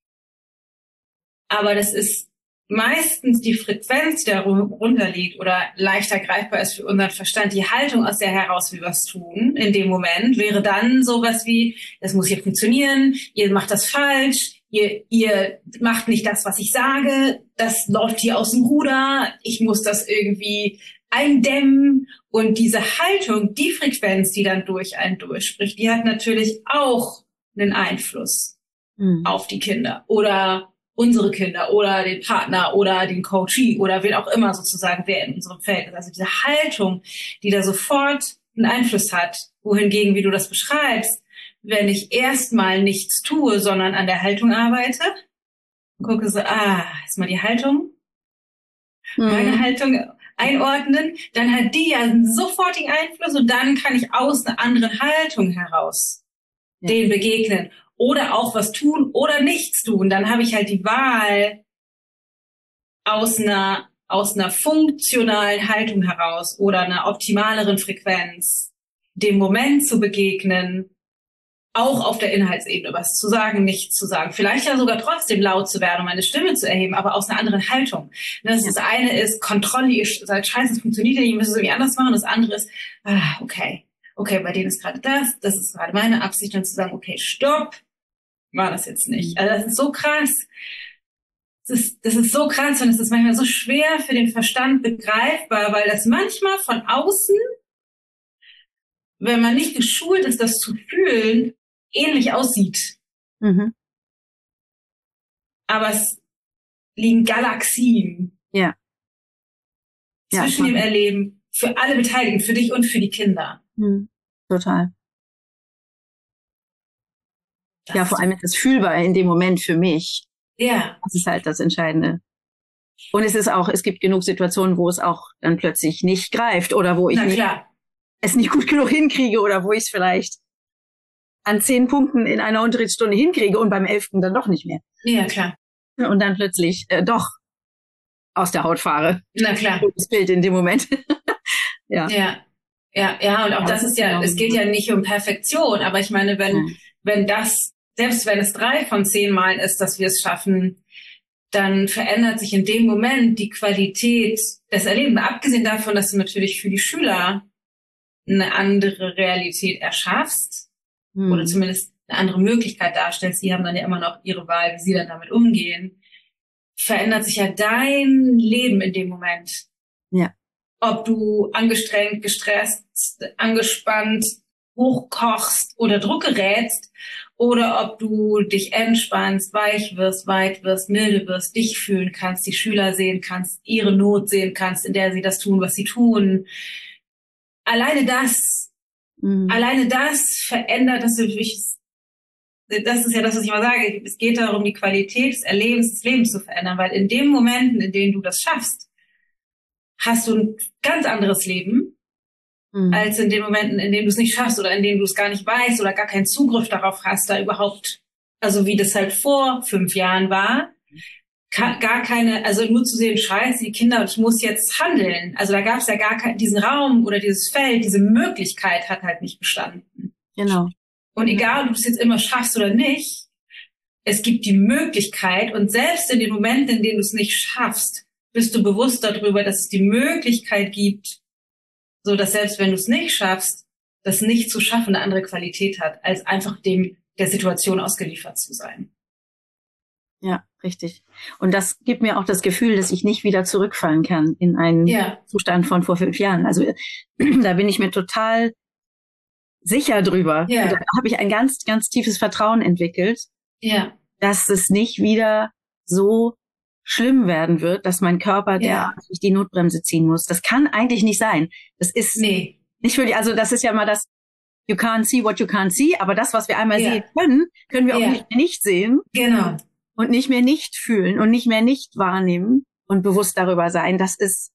Aber das ist meistens die Frequenz, die darunter liegt oder leichter greifbar ist für unseren Verstand. Die Haltung, aus der heraus wir was tun, in dem Moment, wäre dann sowas wie, das muss hier funktionieren, ihr macht das falsch, ihr, ihr macht nicht das, was ich sage, das läuft hier aus dem Ruder, ich muss das irgendwie eindämmen. Und diese Haltung, die Frequenz, die dann durch einen durchspricht, die hat natürlich auch einen Einfluss Mhm. auf die Kinder oder unsere Kinder oder den Partner oder den Coachee oder wen auch immer sozusagen, wer in unserem Feld ist. Also diese Haltung, die da sofort einen Einfluss hat, wohingegen, wie du das beschreibst, wenn ich erstmal nichts tue, sondern an der Haltung arbeite und gucke so, ah, erstmal die Haltung, meine Mhm. Haltung einordnen, dann hat die ja einen sofortigen Einfluss und dann kann ich aus einer anderen Haltung heraus Ja. denen begegnen. oder auch was tun oder nichts tun. Dann habe ich halt die Wahl, aus einer, aus einer funktionalen Haltung heraus oder einer optimaleren Frequenz dem Moment zu begegnen, auch auf der Inhaltsebene was zu sagen, nichts zu sagen. Vielleicht ja sogar trotzdem laut zu werden, um meine Stimme zu erheben, aber aus einer anderen Haltung. Das, das eine ist Kontrolle, ihr seid scheiße, es funktioniert nicht, ihr müsst es irgendwie anders machen. Das andere ist, ah, okay, okay, bei denen ist gerade das, das ist gerade meine Absicht, dann zu sagen, okay, stopp, war das jetzt nicht. Also das ist so krass. Das ist, das ist so krass und es ist manchmal so schwer für den Verstand begreifbar, weil das manchmal von außen, wenn man nicht geschult ist, das zu fühlen, ähnlich aussieht. Mhm. Aber es liegen Galaxien Ja. zwischen ja, dem Erleben für alle Beteiligten, für dich und für die Kinder. Mhm. Total. Das Ja, vor allem ist es fühlbar in dem Moment für mich. Ja. Das ist halt das Entscheidende. Und es ist auch, es gibt genug Situationen, wo es auch dann plötzlich nicht greift oder wo ich Na nicht, klar. es nicht gut genug hinkriege oder wo ich es vielleicht an zehn Punkten in einer Unterrichtsstunde hinkriege und beim elften dann doch nicht mehr. Ja, klar. Und dann plötzlich äh, doch aus der Haut fahre. Na klar. Das Bild in dem Moment. ja. Ja. Ja, ja, und auch Ja, das ist ja, genau. es geht ja nicht um Perfektion, aber ich meine, wenn, Mhm. wenn das, selbst wenn es drei von zehn Malen ist, dass wir es schaffen, dann verändert sich in dem Moment die Qualität des Erlebens. Abgesehen davon, dass du natürlich für die Schüler eine andere Realität erschaffst, Mhm. oder zumindest eine andere Möglichkeit darstellst, die haben dann ja immer noch ihre Wahl, wie sie dann damit umgehen, verändert sich ja dein Leben in dem Moment. Ja. Ob du angestrengt, gestresst, angespannt, hochkochst oder Druck gerätst, oder ob du dich entspannst, weich wirst, weit wirst, milde wirst, dich fühlen kannst, die Schüler sehen kannst, ihre Not sehen kannst, in der sie das tun, was sie tun. Alleine das, Mhm. alleine das verändert das natürlich. Das ist ja das, was ich immer sage. Es geht darum, die Qualität des Erlebens des Lebens zu verändern, weil in den Momenten, in denen du das schaffst, hast du ein ganz anderes Leben, Mhm. als in den Momenten, in denen du es nicht schaffst oder in denen du es gar nicht weißt oder gar keinen Zugriff darauf hast, da überhaupt, also wie das halt vor fünf Jahren war, ka- gar keine, also nur zu sehen, scheiße, die Kinder, ich muss jetzt handeln. Also da gab es ja gar keinen, diesen Raum oder dieses Feld, diese Möglichkeit hat halt nicht bestanden. Genau. Und egal, ob du es jetzt immer schaffst oder nicht, es gibt die Möglichkeit und selbst in den Momenten, in denen du es nicht schaffst, bist du bewusst darüber, dass es die Möglichkeit gibt, so dass selbst wenn du es nicht schaffst, das nicht zu schaffen eine andere Qualität hat, als einfach dem der Situation ausgeliefert zu sein. Ja, richtig. Und das gibt mir auch das Gefühl, dass ich nicht wieder zurückfallen kann in einen Ja. Zustand von vor fünf Jahren. Also da bin ich mir total sicher drüber. Ja. Und da habe ich ein ganz, ganz tiefes Vertrauen entwickelt, Ja. dass es nicht wieder so schlimm werden wird, dass mein Körper Ja. der durch die Notbremse ziehen muss. Das kann eigentlich nicht sein. Das ist Nee. nicht wirklich, also das ist ja mal das, you can't see what you can't see, aber das, was wir einmal Ja. sehen können, können wir auch Ja. nicht mehr nicht sehen Genau. und nicht mehr nicht fühlen und nicht mehr nicht wahrnehmen und bewusst darüber sein. Das ist,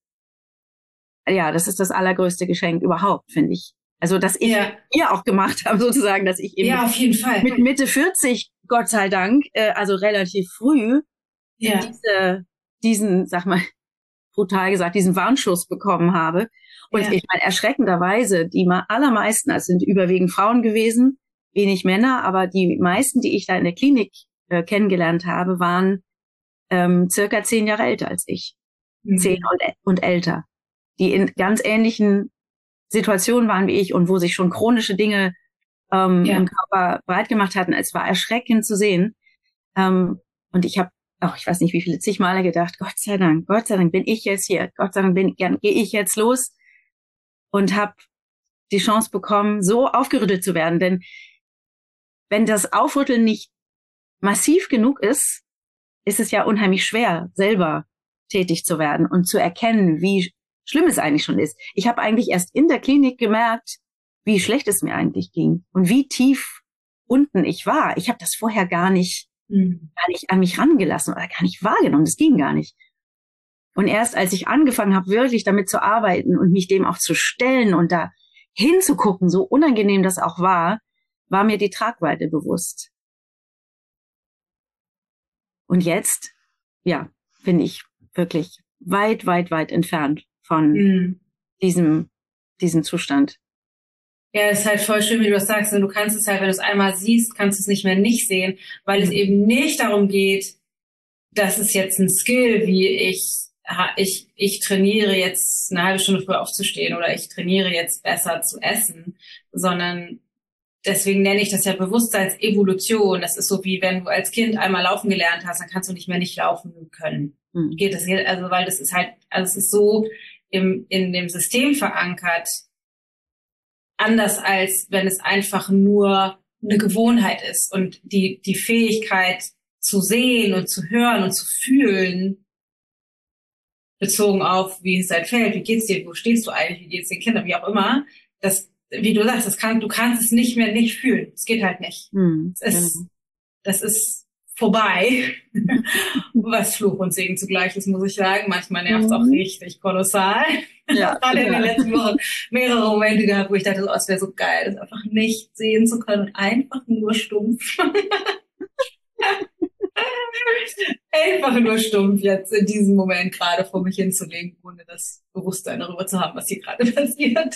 ja, das ist das allergrößte Geschenk überhaupt, finde ich. Also, dass ich Ja. ihr auch gemacht habe, sozusagen, dass ich eben Ja, auf jeden Fall. mit Mitte vierzig, Gott sei Dank, äh, also relativ früh, Ja. diese, diesen, sag mal, brutal gesagt, diesen Warnschuss bekommen habe. Und Ja. ich meine, erschreckenderweise, die ma- allermeisten, also sind überwiegend Frauen gewesen, wenig Männer, aber die meisten, die ich da in der Klinik äh, kennengelernt habe, waren ähm, circa zehn Jahre älter als ich. Mhm. Zehn und, und älter. Die in ganz ähnlichen Situationen waren wie ich und wo sich schon chronische Dinge ähm, Ja. im Körper breit gemacht hatten. Es war erschreckend zu sehen. Ähm, und ich habe auch, ich weiß nicht, wie viele zig Male gedacht, Gott sei Dank, Gott sei Dank bin ich jetzt hier, Gott sei Dank bin gehe ich jetzt los und habe die Chance bekommen, so aufgerüttelt zu werden. Denn wenn das Aufrütteln nicht massiv genug ist, ist es ja unheimlich schwer, selber tätig zu werden und zu erkennen, wie schlimm es eigentlich schon ist. Ich habe eigentlich erst in der Klinik gemerkt, wie schlecht es mir eigentlich ging und wie tief unten ich war. Ich habe das vorher gar nicht, Mhm. gar nicht an mich rangelassen oder gar nicht wahrgenommen. Das ging gar nicht. Und erst als ich angefangen habe, wirklich damit zu arbeiten und mich dem auch zu stellen und da hinzugucken, so unangenehm das auch war, war mir die Tragweite bewusst. Und jetzt, ja, bin ich wirklich weit, weit, weit entfernt von mhm. diesem, diesem Zustand. Ja, es ist halt voll schön, wie du das sagst. Und du kannst es halt, wenn du es einmal siehst, kannst du es nicht mehr nicht sehen, weil es eben nicht darum geht, dass es jetzt ein Skill, wie ich, ich, ich trainiere jetzt eine halbe Stunde früher aufzustehen oder ich trainiere jetzt besser zu essen, sondern deswegen nenne ich das ja Bewusstseinsevolution. Das ist so wie, wenn du als Kind einmal laufen gelernt hast, dann kannst du nicht mehr nicht laufen können. Mhm. Geht das hier? Also, weil das ist halt, also es ist so im, in dem System verankert, anders als wenn es einfach nur eine Gewohnheit ist und die, die Fähigkeit zu sehen und zu hören und zu fühlen, bezogen auf, wie es halt fällt, wie geht's dir, wo stehst du eigentlich, wie geht's den Kindern, wie auch immer, das, wie du sagst, das kann, du kannst es nicht mehr nicht fühlen. Es geht halt nicht. Hm, das ist, genau. das ist vorbei. Was Fluch und Segen zugleich ist, muss ich sagen. Manchmal nervt es auch richtig kolossal. Ja, gerade in den letzten Wochen mehrere Momente gehabt, wo ich dachte, oh, es wäre so geil, das einfach nicht sehen zu können, einfach nur stumpf. Einfach nur stumpf jetzt in diesem Moment gerade vor mich hinzulegen, ohne das Bewusstsein darüber zu haben, was hier gerade passiert.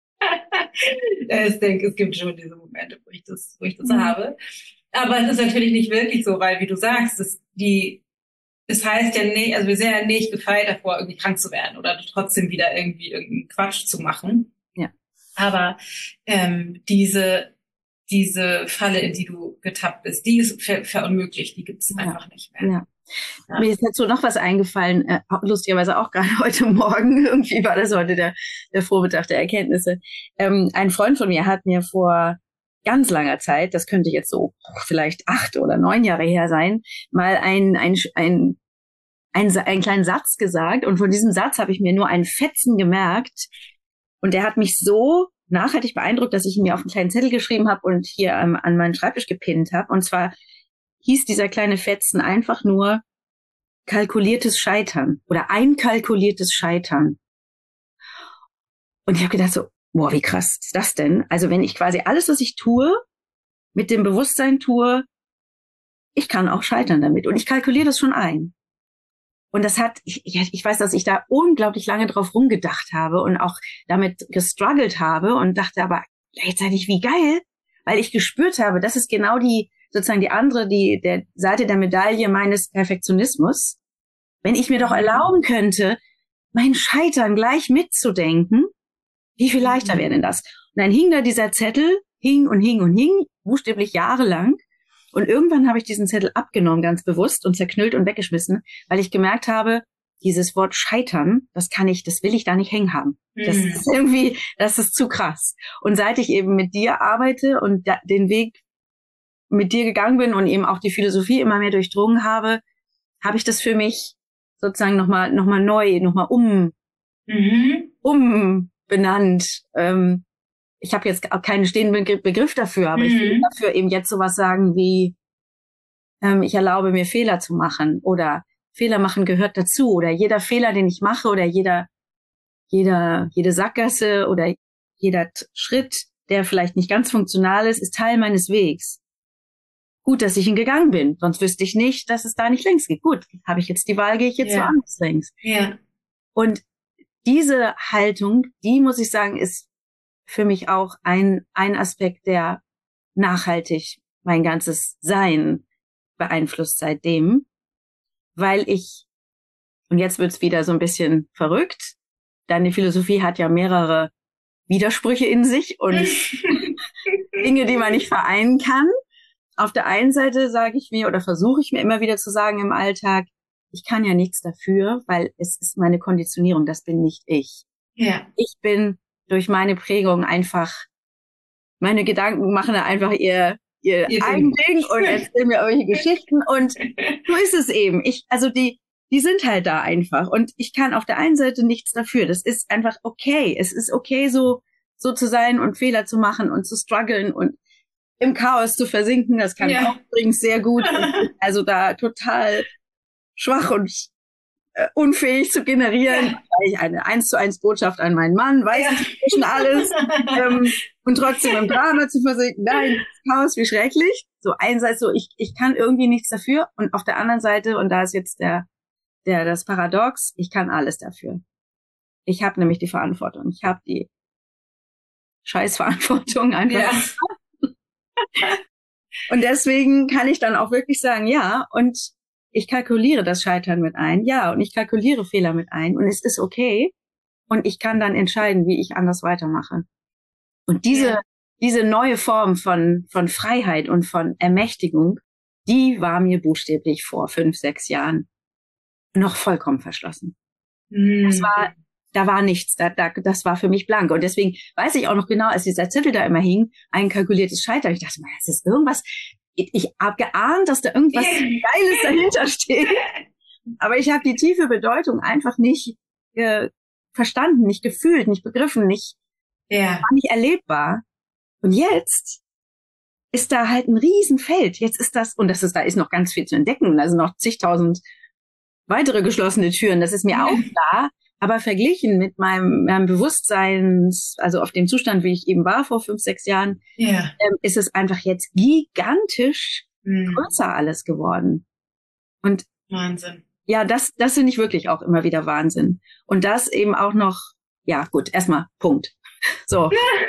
Ich denke, es gibt schon diese Momente, wo ich das, wo ich das mhm. habe. Aber es ist natürlich nicht wirklich so, weil, wie du sagst, das, die, es heißt ja nicht, also wir sind ja nicht gefeit davor, irgendwie krank zu werden oder trotzdem wieder irgendwie irgendeinen Quatsch zu machen. Ja. Aber ähm, diese diese Falle, in die du getappt bist, die ist ver- verunmöglicht, die gibt es ja. einfach nicht mehr. Ja. Ja. Mir ist dazu noch was eingefallen, äh, lustigerweise auch gerade heute Morgen, irgendwie war das heute der, der Vormittag der Erkenntnisse. Ähm, ein Freund von mir hat mir vor ganz langer Zeit, das könnte jetzt so vielleicht acht oder neun Jahre her sein, mal ein, ein, ein, ein, einen kleinen Satz gesagt und von diesem Satz habe ich mir nur einen Fetzen gemerkt und der hat mich so nachhaltig beeindruckt, dass ich ihn mir auf einen kleinen Zettel geschrieben habe und hier ähm, an meinen Schreibtisch gepinnt habe. Und zwar hieß dieser kleine Fetzen einfach nur kalkuliertes Scheitern oder einkalkuliertes Scheitern. Und ich habe gedacht so, boah, wie krass ist das denn? Also wenn ich quasi alles, was ich tue, mit dem Bewusstsein tue, ich kann auch scheitern damit. Und ich kalkuliere das schon ein. Und das hat, ich, ich weiß, dass ich da unglaublich lange drauf rumgedacht habe und auch damit gestruggelt habe und dachte aber gleichzeitig, wie geil, weil ich gespürt habe, das ist genau die, sozusagen die andere, die, der Seite der Medaille meines Perfektionismus. Wenn ich mir doch erlauben könnte, mein Scheitern gleich mitzudenken, wie viel leichter wäre denn das? Und dann hing da dieser Zettel, hing und hing und hing, buchstäblich jahrelang. Und irgendwann habe ich diesen Zettel abgenommen, ganz bewusst, und zerknüllt und weggeschmissen, weil ich gemerkt habe, dieses Wort Scheitern, das kann ich, das will ich da nicht hängen haben. Das mhm. ist irgendwie, das ist zu krass. Und seit ich eben mit dir arbeite und da, den Weg mit dir gegangen bin und eben auch die Philosophie immer mehr durchdrungen habe, habe ich das für mich sozusagen nochmal noch mal neu, nochmal um, mhm. umbenannt. Ähm, Ich habe jetzt auch keinen stehenden Begriff dafür, aber mhm. ich will dafür eben jetzt sowas sagen wie, ähm, ich erlaube mir Fehler zu machen oder Fehler machen gehört dazu oder jeder Fehler, den ich mache oder jeder, jeder, jede Sackgasse oder jeder T- Schritt, der vielleicht nicht ganz funktional ist, ist Teil meines Wegs. Gut, dass ich ihn gegangen bin, sonst wüsste ich nicht, dass es da nicht längs geht. Gut, habe ich jetzt die Wahl, gehe ich jetzt ja. woanders längs. Ja. Und diese Haltung, die muss ich sagen, ist für mich auch ein, ein Aspekt, der nachhaltig mein ganzes Sein beeinflusst seitdem, weil ich, und jetzt wird's wieder so ein bisschen verrückt, deine Philosophie hat ja mehrere Widersprüche in sich und Dinge, die man nicht vereinen kann. Auf der einen Seite sage ich mir oder versuche ich mir immer wieder zu sagen im Alltag, ich kann ja nichts dafür, weil es ist meine Konditionierung, das bin nicht ich. Ja. Ich bin durch meine Prägung einfach, meine Gedanken machen einfach ihr, ihr, ihr eigen Ding und erzählen mir irgendwelche Geschichten und so ist es eben. Ich, also die, die sind halt da einfach und ich kann auf der einen Seite nichts dafür. Das ist einfach okay. Es ist okay, so, so zu sein und Fehler zu machen und zu strugglen und im Chaos zu versinken. Das kann ja. ich auch übrigens sehr gut. Also da total schwach und äh, unfähig zu generieren. Ja. Ich eine eins zu eins Botschaft an meinen Mann, weiß ja. ich schon alles. ähm, und trotzdem im Drama zu versinken. Nein, Chaos, wie schrecklich. So einerseits so, ich, ich kann irgendwie nichts dafür und auf der anderen Seite, und da ist jetzt der, der, das Paradox, ich kann alles dafür. Ich habe nämlich die Verantwortung. Ich habe die Scheißverantwortung einfach. Ja. Und deswegen kann ich dann auch wirklich sagen, ja, und ich kalkuliere das Scheitern mit ein, ja, und ich kalkuliere Fehler mit ein und es ist okay und ich kann dann entscheiden, wie ich anders weitermache. Und diese, ja. diese neue Form von, von Freiheit und von Ermächtigung, die war mir buchstäblich vor fünf, sechs Jahren noch vollkommen verschlossen. Mhm. Das war, da war nichts, da, da, das war für mich blank. Und deswegen weiß ich auch noch genau, als dieser Zettel da immer hing, ein kalkuliertes Scheitern. Ich dachte, es ist irgendwas, ich, ich habe geahnt, dass da irgendwas Geiles dahinter steht. Aber ich habe die tiefe Bedeutung einfach nicht äh, verstanden, nicht gefühlt, nicht begriffen, nicht, ja. war nicht erlebbar. Und jetzt ist da halt ein Riesenfeld. Jetzt ist das, und das ist, da ist noch ganz viel zu entdecken. Also noch zigtausend weitere geschlossene Türen. Das ist mir ja. auch klar. Aber verglichen mit meinem, meinem Bewusstsein, also auf dem Zustand, wie ich eben war vor fünf, sechs Jahren, ja. ähm, ist es einfach jetzt gigantisch mhm. größer alles geworden. Und Wahnsinn. Ja, das, das finde ich wirklich auch immer wieder Wahnsinn. Und das eben auch noch, ja gut, erstmal Punkt. So.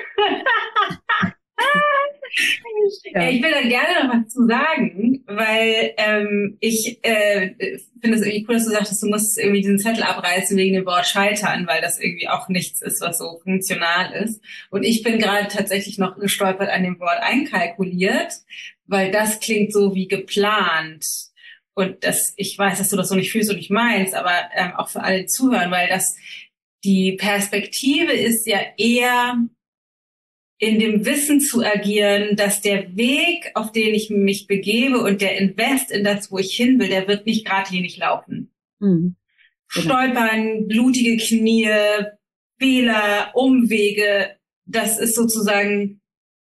Ja. Ich will da gerne noch was zu sagen, weil ähm, ich äh, finde es irgendwie cool, dass du sagtest, du musst irgendwie diesen Zettel abreißen wegen dem Wort Scheitern, weil das irgendwie auch nichts ist, was so funktional ist. Und ich bin gerade tatsächlich noch gestolpert an dem Wort einkalkuliert, weil das klingt so wie geplant. Und das, ich weiß, dass du das so nicht fühlst und nicht meinst, aber ähm, auch für alle zuhören, weil das die Perspektive ist ja eher in dem Wissen zu agieren, dass der Weg, auf den ich mich begebe und der Invest in das, wo ich hin will, der wird nicht geradlinig laufen. Mhm. Genau. Stolpern, blutige Knie, Fehler, Umwege, das ist sozusagen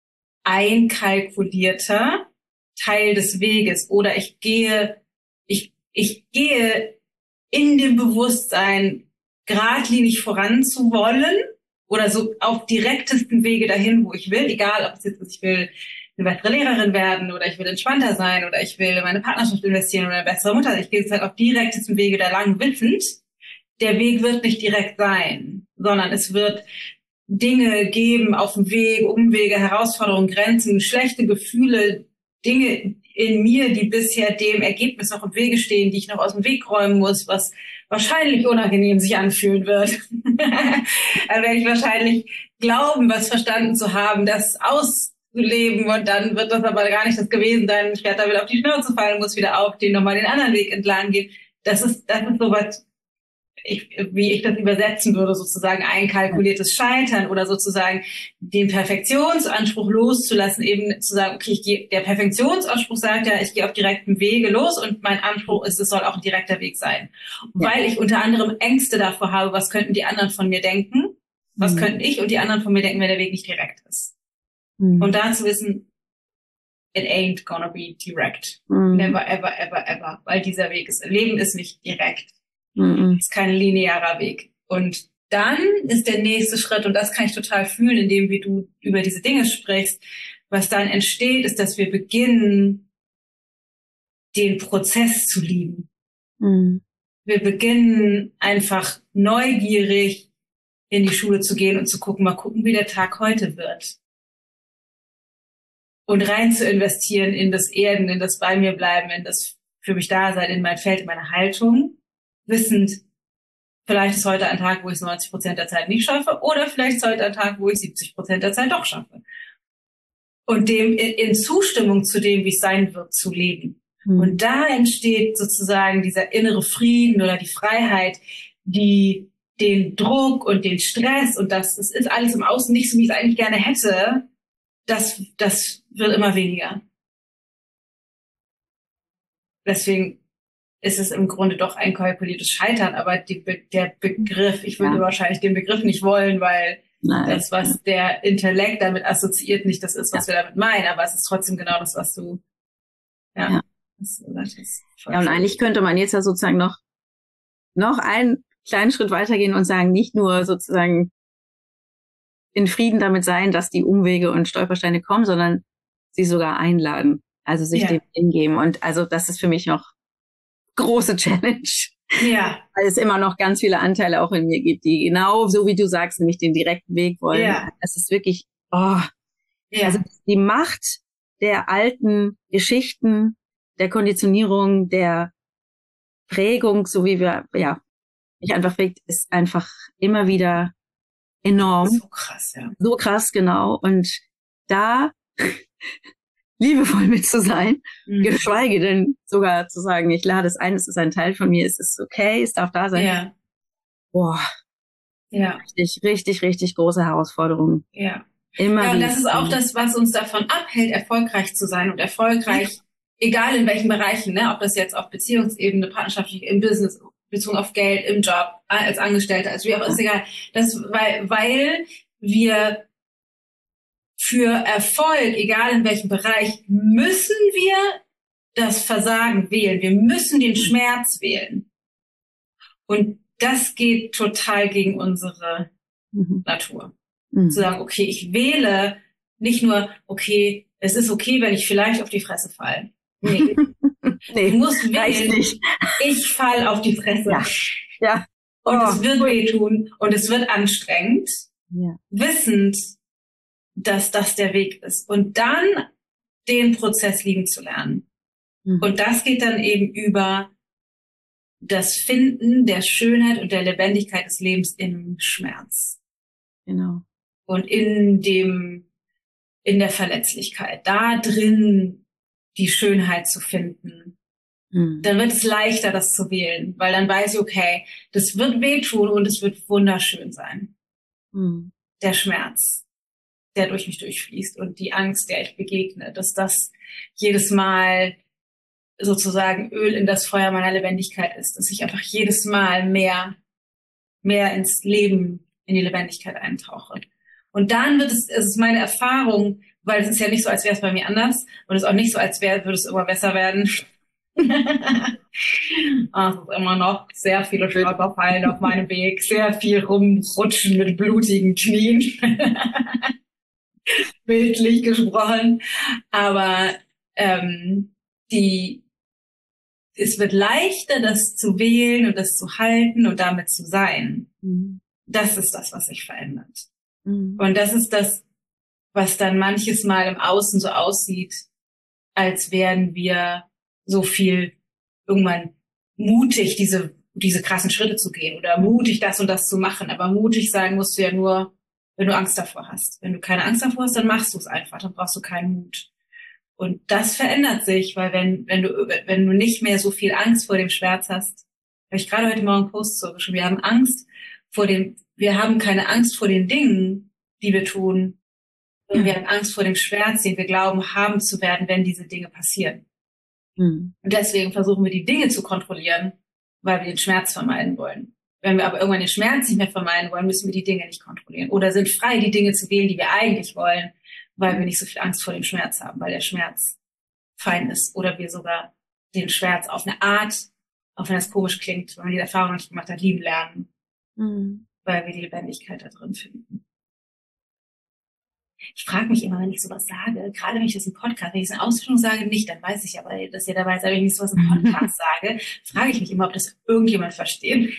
einkalkulierter Teil des Weges. Oder ich gehe, ich, ich gehe in dem Bewusstsein, geradlinig voranzuwollen, oder so auf direktesten Wege dahin, wo ich will, egal ob es jetzt ist, ich will eine bessere Lehrerin werden oder ich will entspannter sein oder ich will in meine Partnerschaft investieren oder eine bessere Mutter. Ich gehe jetzt halt auf direktesten Wege da lang wissend. Der Weg wird nicht direkt sein, sondern es wird Dinge geben auf dem Weg, Umwege, Herausforderungen, Grenzen, schlechte Gefühle, Dinge in mir, die bisher dem Ergebnis noch im Wege stehen, die ich noch aus dem Weg räumen muss, was wahrscheinlich unangenehm sich anfühlen wird. Dann werde ich wahrscheinlich glauben, was verstanden zu haben, das auszuleben und dann wird das aber gar nicht das gewesen sein. Ich werde da wieder auf die Schnauze fallen, muss wieder aufstehen, nochmal den anderen Weg entlang gehen. Das ist, das ist sowas, ich, wie ich das übersetzen würde, sozusagen einkalkuliertes Scheitern oder sozusagen den Perfektionsanspruch loszulassen, eben zu sagen, okay, ich gehe, der Perfektionsanspruch sagt ja, ich gehe auf direktem Wege los und mein Anspruch ist, es soll auch ein direkter Weg sein. Ja. Weil ich unter anderem Ängste davor habe, was könnten die anderen von mir denken, was mhm. könnten ich und die anderen von mir denken, wenn der Weg nicht direkt ist. Mhm. Und da zu wissen, it ain't gonna be direct. Mhm. Never, ever, ever, ever. Weil dieser Weg ist, Leben ist nicht direkt. Mhm. Ist kein linearer Weg. Und dann ist der nächste Schritt, und das kann ich total fühlen, indem wie du über diese Dinge sprichst, was dann entsteht, ist, dass wir beginnen, den Prozess zu lieben. Mhm. Wir beginnen einfach neugierig in die Schule zu gehen und zu gucken, mal gucken, wie der Tag heute wird. Und rein zu investieren in das Erden, in das Bei mir bleiben, in das für mich da sein, in mein Feld, in meine Haltung. Wissend, vielleicht ist heute ein Tag, wo ich es neunzig Prozent der Zeit nicht schaffe, oder vielleicht ist heute ein Tag, wo ich siebzig Prozent der Zeit doch schaffe. Und dem in, in Zustimmung zu dem, wie es sein wird, zu leben. Mhm. Und da entsteht sozusagen dieser innere Frieden oder die Freiheit, die den Druck und den Stress und das, das ist alles im Außen nicht so, wie ich es eigentlich gerne hätte, das, das wird immer weniger. Deswegen ist es im Grunde doch ein kalkuliertes Scheitern, aber die, der Begriff, ich würde ja. wahrscheinlich den Begriff nicht wollen, weil Nein. das, was der Intellekt damit assoziiert, nicht das ist, was ja. wir damit meinen, aber es ist trotzdem genau das, was du, ja. ja. Das, das ist ja, und eigentlich könnte man jetzt ja sozusagen noch, noch einen kleinen Schritt weitergehen und sagen, nicht nur sozusagen in Frieden damit sein, dass die Umwege und Stolpersteine kommen, sondern sie sogar einladen. Also sich Ja. dem hingeben. Und also das ist für mich noch große Challenge. Ja. Weil es immer noch ganz viele Anteile auch in mir gibt, die genau so wie du sagst, nämlich den direkten Weg wollen. Ja. Das ist wirklich, oh, Ja. also die Macht der alten Geschichten, der Konditionierung, der Prägung, so wie wir, ja, mich einfach prägt, ist einfach immer wieder enorm. So krass, ja. So krass, genau. Und da liebevoll mit zu sein, Mhm. geschweige denn sogar zu sagen, ich lade es ein, es ist ein Teil von mir, es ist okay, es darf da sein. Ja. Boah, Ja. richtig, richtig, richtig große Herausforderung. Ja. Immer Ja, und wieder. das ist auch das, was uns davon abhält, erfolgreich zu sein und erfolgreich, egal in welchen Bereichen, ne, ob das jetzt auf Beziehungsebene, partnerschaftlich, im Business, bezogen auf Geld, im Job, als Angestellter, also wie auch, ist egal. Das, weil, weil wir für Erfolg, egal in welchem Bereich, müssen wir das Versagen wählen. Wir müssen den Schmerz wählen. Und das geht total gegen unsere Mhm. Natur. Mhm. Zu sagen, okay, ich wähle nicht nur, okay, es ist okay, wenn ich vielleicht auf die Fresse falle. Nee, Nee, du musst reicht wählen, nicht. ich fall auf die Fresse. Ja. Ja. Und Oh. es wird wehtun und es wird anstrengend, Ja. wissend, dass das der Weg ist. Und dann den Prozess lieben zu lernen. Mhm. Und das geht dann eben über das Finden der Schönheit und der Lebendigkeit des Lebens im Schmerz. Genau. Und in dem, in der Verletzlichkeit, da drin die Schönheit zu finden. Mhm. Dann wird es leichter, das zu wählen, weil dann weiß ich, okay, das wird wehtun und es wird wunderschön sein. Mhm. Der Schmerz, der durch mich durchfließt und die Angst, der ich begegne, dass das jedes Mal sozusagen Öl in das Feuer meiner Lebendigkeit ist, dass ich einfach jedes Mal mehr, mehr ins Leben, in die Lebendigkeit eintauche. Und dann wird es, es ist meine Erfahrung, weil es ist ja nicht so, als wäre es bei mir anders und es ist auch nicht so, als wäre, würde es immer besser werden. Ah, es ist immer noch sehr viele Stolperfallen auf meinem Weg, sehr viel rumrutschen mit blutigen Knien, bildlich gesprochen. Aber ähm, die, es wird leichter, das zu wählen und das zu halten und damit zu sein. Mhm. Das ist das, was sich verändert. Mhm. Und das ist das, was dann manches Mal im Außen so aussieht, als wären wir so viel irgendwann mutig, diese, diese krassen Schritte zu gehen oder mutig, das und das zu machen. Aber mutig sein musst du ja nur, wenn du Angst davor hast. Wenn du keine Angst davor hast, dann machst du es einfach, dann brauchst du keinen Mut. Und das verändert sich, weil wenn, wenn du, wenn du nicht mehr so viel Angst vor dem Schmerz hast, habe ich gerade heute Morgen einen Post zugeschrieben, wir haben Angst vor dem, wir haben keine Angst vor den Dingen, die wir tun, sondern wir haben Angst vor dem Schmerz, den wir glauben, haben zu werden, wenn diese Dinge passieren. Mhm. Und deswegen versuchen wir, die Dinge zu kontrollieren, weil wir den Schmerz vermeiden wollen. Wenn wir aber irgendwann den Schmerz nicht mehr vermeiden wollen, müssen wir die Dinge nicht kontrollieren. Oder sind frei, die Dinge zu wählen, die wir eigentlich wollen, weil wir nicht so viel Angst vor dem Schmerz haben, weil der Schmerz fein ist. Oder wir sogar den Schmerz auf eine Art, auch wenn das komisch klingt, wenn man die Erfahrung noch nicht gemacht hat, lieben lernen, Mhm. weil wir die Lebendigkeit da drin finden. Ich frage mich immer, wenn ich sowas sage, gerade wenn ich das im Podcast, wenn ich es in Ausführung sage, nicht, dann weiß ich aber, dass ihr dabei seid, wenn ich sowas im Podcast sage, frage ich mich immer, ob das irgendjemand versteht.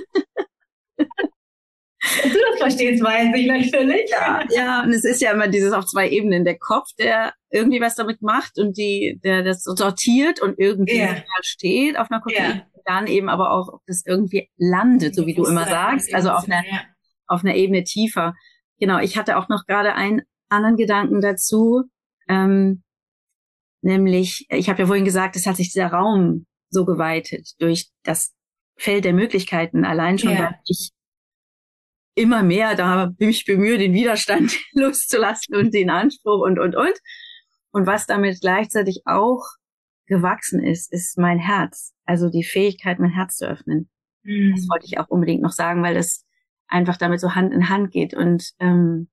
Dass du das verstehst, weiß ich natürlich. Ja, ja, und es ist ja immer dieses auf zwei Ebenen. Der Kopf, der irgendwie was damit macht und die, der das so sortiert und irgendwie Ja. steht auf einer Kopfebene. Ja. Dann eben aber auch, ob das irgendwie landet, so wie du immer sagst. Also auf einer, Ja. auf einer Ebene tiefer. Genau, ich hatte auch noch gerade einen anderen Gedanken dazu, ähm, nämlich, ich habe ja vorhin gesagt, es hat sich dieser Raum so geweitet durch das Feld der Möglichkeiten, allein schon, Ja. weil ich immer mehr da mich bemühe, den Widerstand loszulassen und den Anspruch und, und, und. Und was damit gleichzeitig auch gewachsen ist, ist mein Herz. Also die Fähigkeit, mein Herz zu öffnen. Mhm. Das wollte ich auch unbedingt noch sagen, weil das einfach damit so Hand in Hand geht. Und ähm,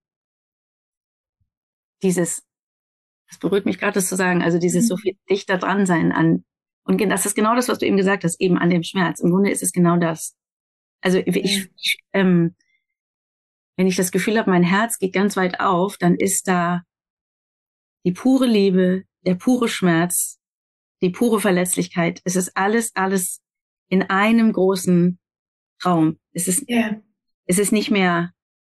dieses, das berührt mich gerade, das zu sagen, also dieses Mhm. so viel dichter dran sein an, und das ist genau das, was du eben gesagt hast, eben an dem Schmerz. Im Grunde ist es genau das. Also ich, Ja. ich ähm, wenn ich das Gefühl habe, mein Herz geht ganz weit auf, dann ist da die pure Liebe, der pure Schmerz, die pure Verletzlichkeit. Es ist alles, alles in einem großen Raum. Es ist, yeah. es ist nicht mehr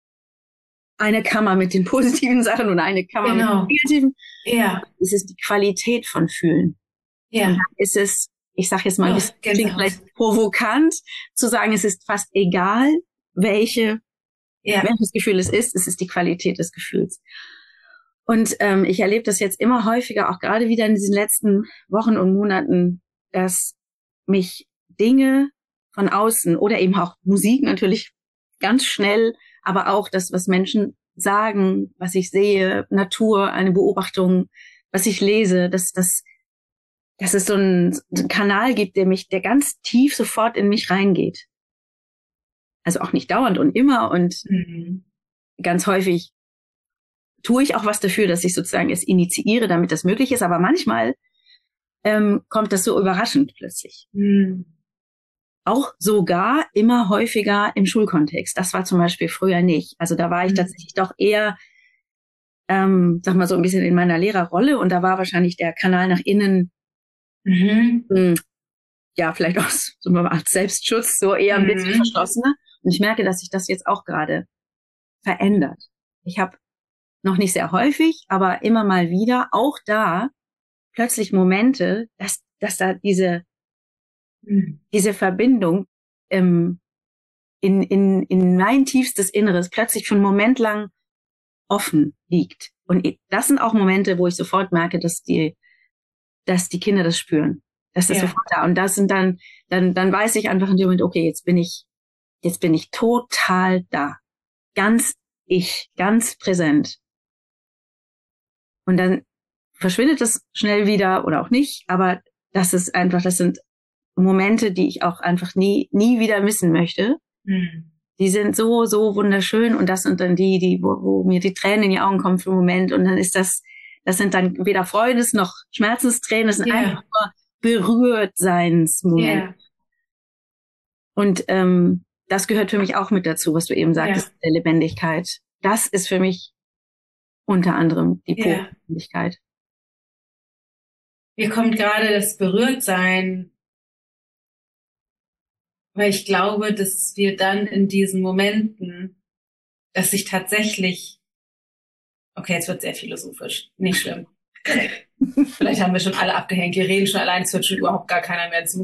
eine Kammer mit den positiven Sachen und eine Kammer genau. mit den negativen. Ja. Es ist die Qualität von Fühlen. Ja. Und dann ist es, ich sage jetzt mal ein bisschen, oh, klingt vielleicht provokant, zu sagen, es ist fast egal, welche, ja. welches Gefühl es ist, es ist die Qualität des Gefühls. Und ähm, ich erlebe das jetzt immer häufiger, auch gerade wieder in diesen letzten Wochen und Monaten, dass mich Dinge von außen oder eben auch Musik natürlich ganz schnell, aber auch das, was Menschen sagen, was ich sehe, Natur, eine Beobachtung, was ich lese, dass, dass, dass es so einen, so einen Kanal gibt, der mich, der ganz tief sofort in mich reingeht. Also auch nicht dauernd und immer und mhm. ganz häufig tue ich auch was dafür, dass ich sozusagen es initiiere, damit das möglich ist. Aber manchmal ähm, kommt das so überraschend plötzlich. Mhm. Auch sogar immer häufiger im Schulkontext. Das war zum Beispiel früher nicht. Also da war ich mhm. tatsächlich doch eher, ähm, sag mal so ein bisschen in meiner Lehrerrolle. Und da war wahrscheinlich der Kanal nach innen, mhm. mh, ja, vielleicht auch so eine Art Selbstschutz, so eher ein mhm. bisschen verschlossener. Und ich merke, dass sich das jetzt auch gerade verändert. Ich habe noch nicht sehr häufig, aber immer mal wieder, auch da plötzlich Momente, dass, dass da diese, mhm. diese Verbindung ähm, in, in, in mein tiefstes Inneres plötzlich für einen Moment lang offen liegt. Und das sind auch Momente, wo ich sofort merke, dass die, dass die Kinder das spüren. Das ist ja. sofort da. Und das sind dann, dann, dann weiß ich einfach in dem Moment, okay, jetzt bin ich, jetzt bin ich total da. Ganz ich, ganz präsent. Und dann verschwindet das schnell wieder oder auch nicht, aber das ist einfach, das sind Momente, die ich auch einfach nie, nie wieder missen möchte. Mhm. Die sind so, so wunderschön und das sind dann die, die, wo, wo mir die Tränen in die Augen kommen für einen Moment und dann ist das, das sind dann weder Freudes noch Schmerzenstränen, das sind yeah. einfach nur Berührtseinsmomente. Yeah. Und ähm, das gehört für mich auch mit dazu, was du eben sagtest, yeah. der Lebendigkeit. Das ist für mich unter anderem die yeah. Lebendigkeit. Mir kommt gerade das Berührtsein, weil ich glaube, dass wir dann in diesen Momenten, dass sich tatsächlich, okay, jetzt wird sehr philosophisch, nicht schlimm. Vielleicht haben wir schon alle abgehängt, wir reden schon allein, es hört schon überhaupt gar keiner mehr zu.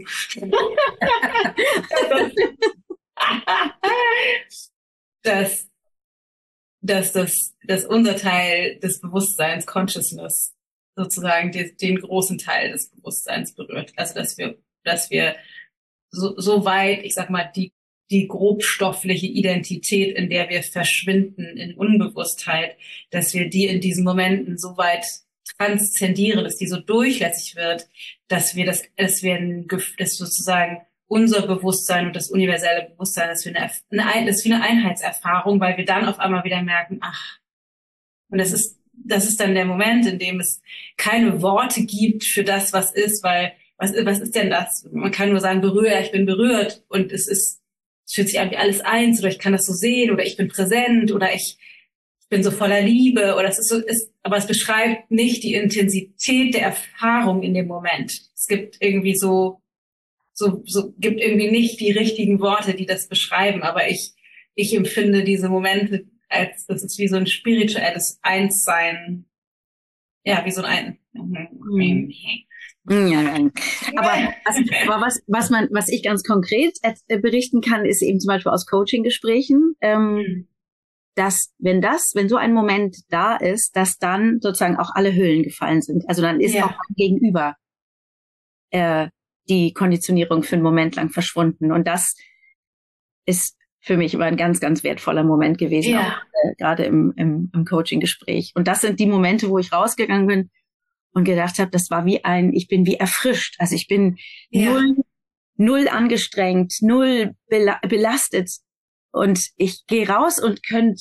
dass, dass, das, dass unser Teil des Bewusstseins, Consciousness, sozusagen den, den großen Teil des Bewusstseins berührt. Also dass wir, dass wir so, so weit, ich sag mal, die, die grobstoffliche Identität, in der wir verschwinden in Unbewusstheit, dass wir die in diesen Momenten so weit transzendieren, dass die so durchlässig wird, dass wir das, dass wir ein, dass sozusagen unser Bewusstsein und das universelle Bewusstsein, dass wir eine, eine, das ist wie eine Einheitserfahrung, weil wir dann auf einmal wieder merken, ach, und das ist, das ist dann der Moment, in dem es keine Worte gibt für das, was ist, weil, was, was ist denn das? Man kann nur sagen, berühre, ich bin berührt und es ist, es fühlt sich an wie alles eins oder ich kann das so sehen oder ich bin präsent oder ich, ich bin so voller Liebe oder es ist so, ist, aber es beschreibt nicht die Intensität der Erfahrung in dem Moment. Es gibt irgendwie so, so, so, gibt irgendwie nicht die richtigen Worte, die das beschreiben, aber ich, ich empfinde diese Momente als, das ist wie so ein spirituelles Einssein. Ja, wie so ein, mhm. Ja, aber, was, aber was, was man, was ich ganz konkret berichten kann, ist eben zum Beispiel aus Coaching-Gesprächen, ähm, mhm. dass wenn das, wenn so ein Moment da ist, dass dann sozusagen auch alle Hüllen gefallen sind. Also dann ist ja. auch mein Gegenüber äh, die Konditionierung für einen Moment lang verschwunden. Und das ist für mich immer ein ganz, ganz wertvoller Moment gewesen, ja. auch äh, gerade im, im, im Coaching-Gespräch. Und das sind die Momente, wo ich rausgegangen bin und gedacht habe, das war wie ein, ich bin wie erfrischt. Also ich bin ja. null, null angestrengt, null bela- belastet. Und ich gehe raus und könnte,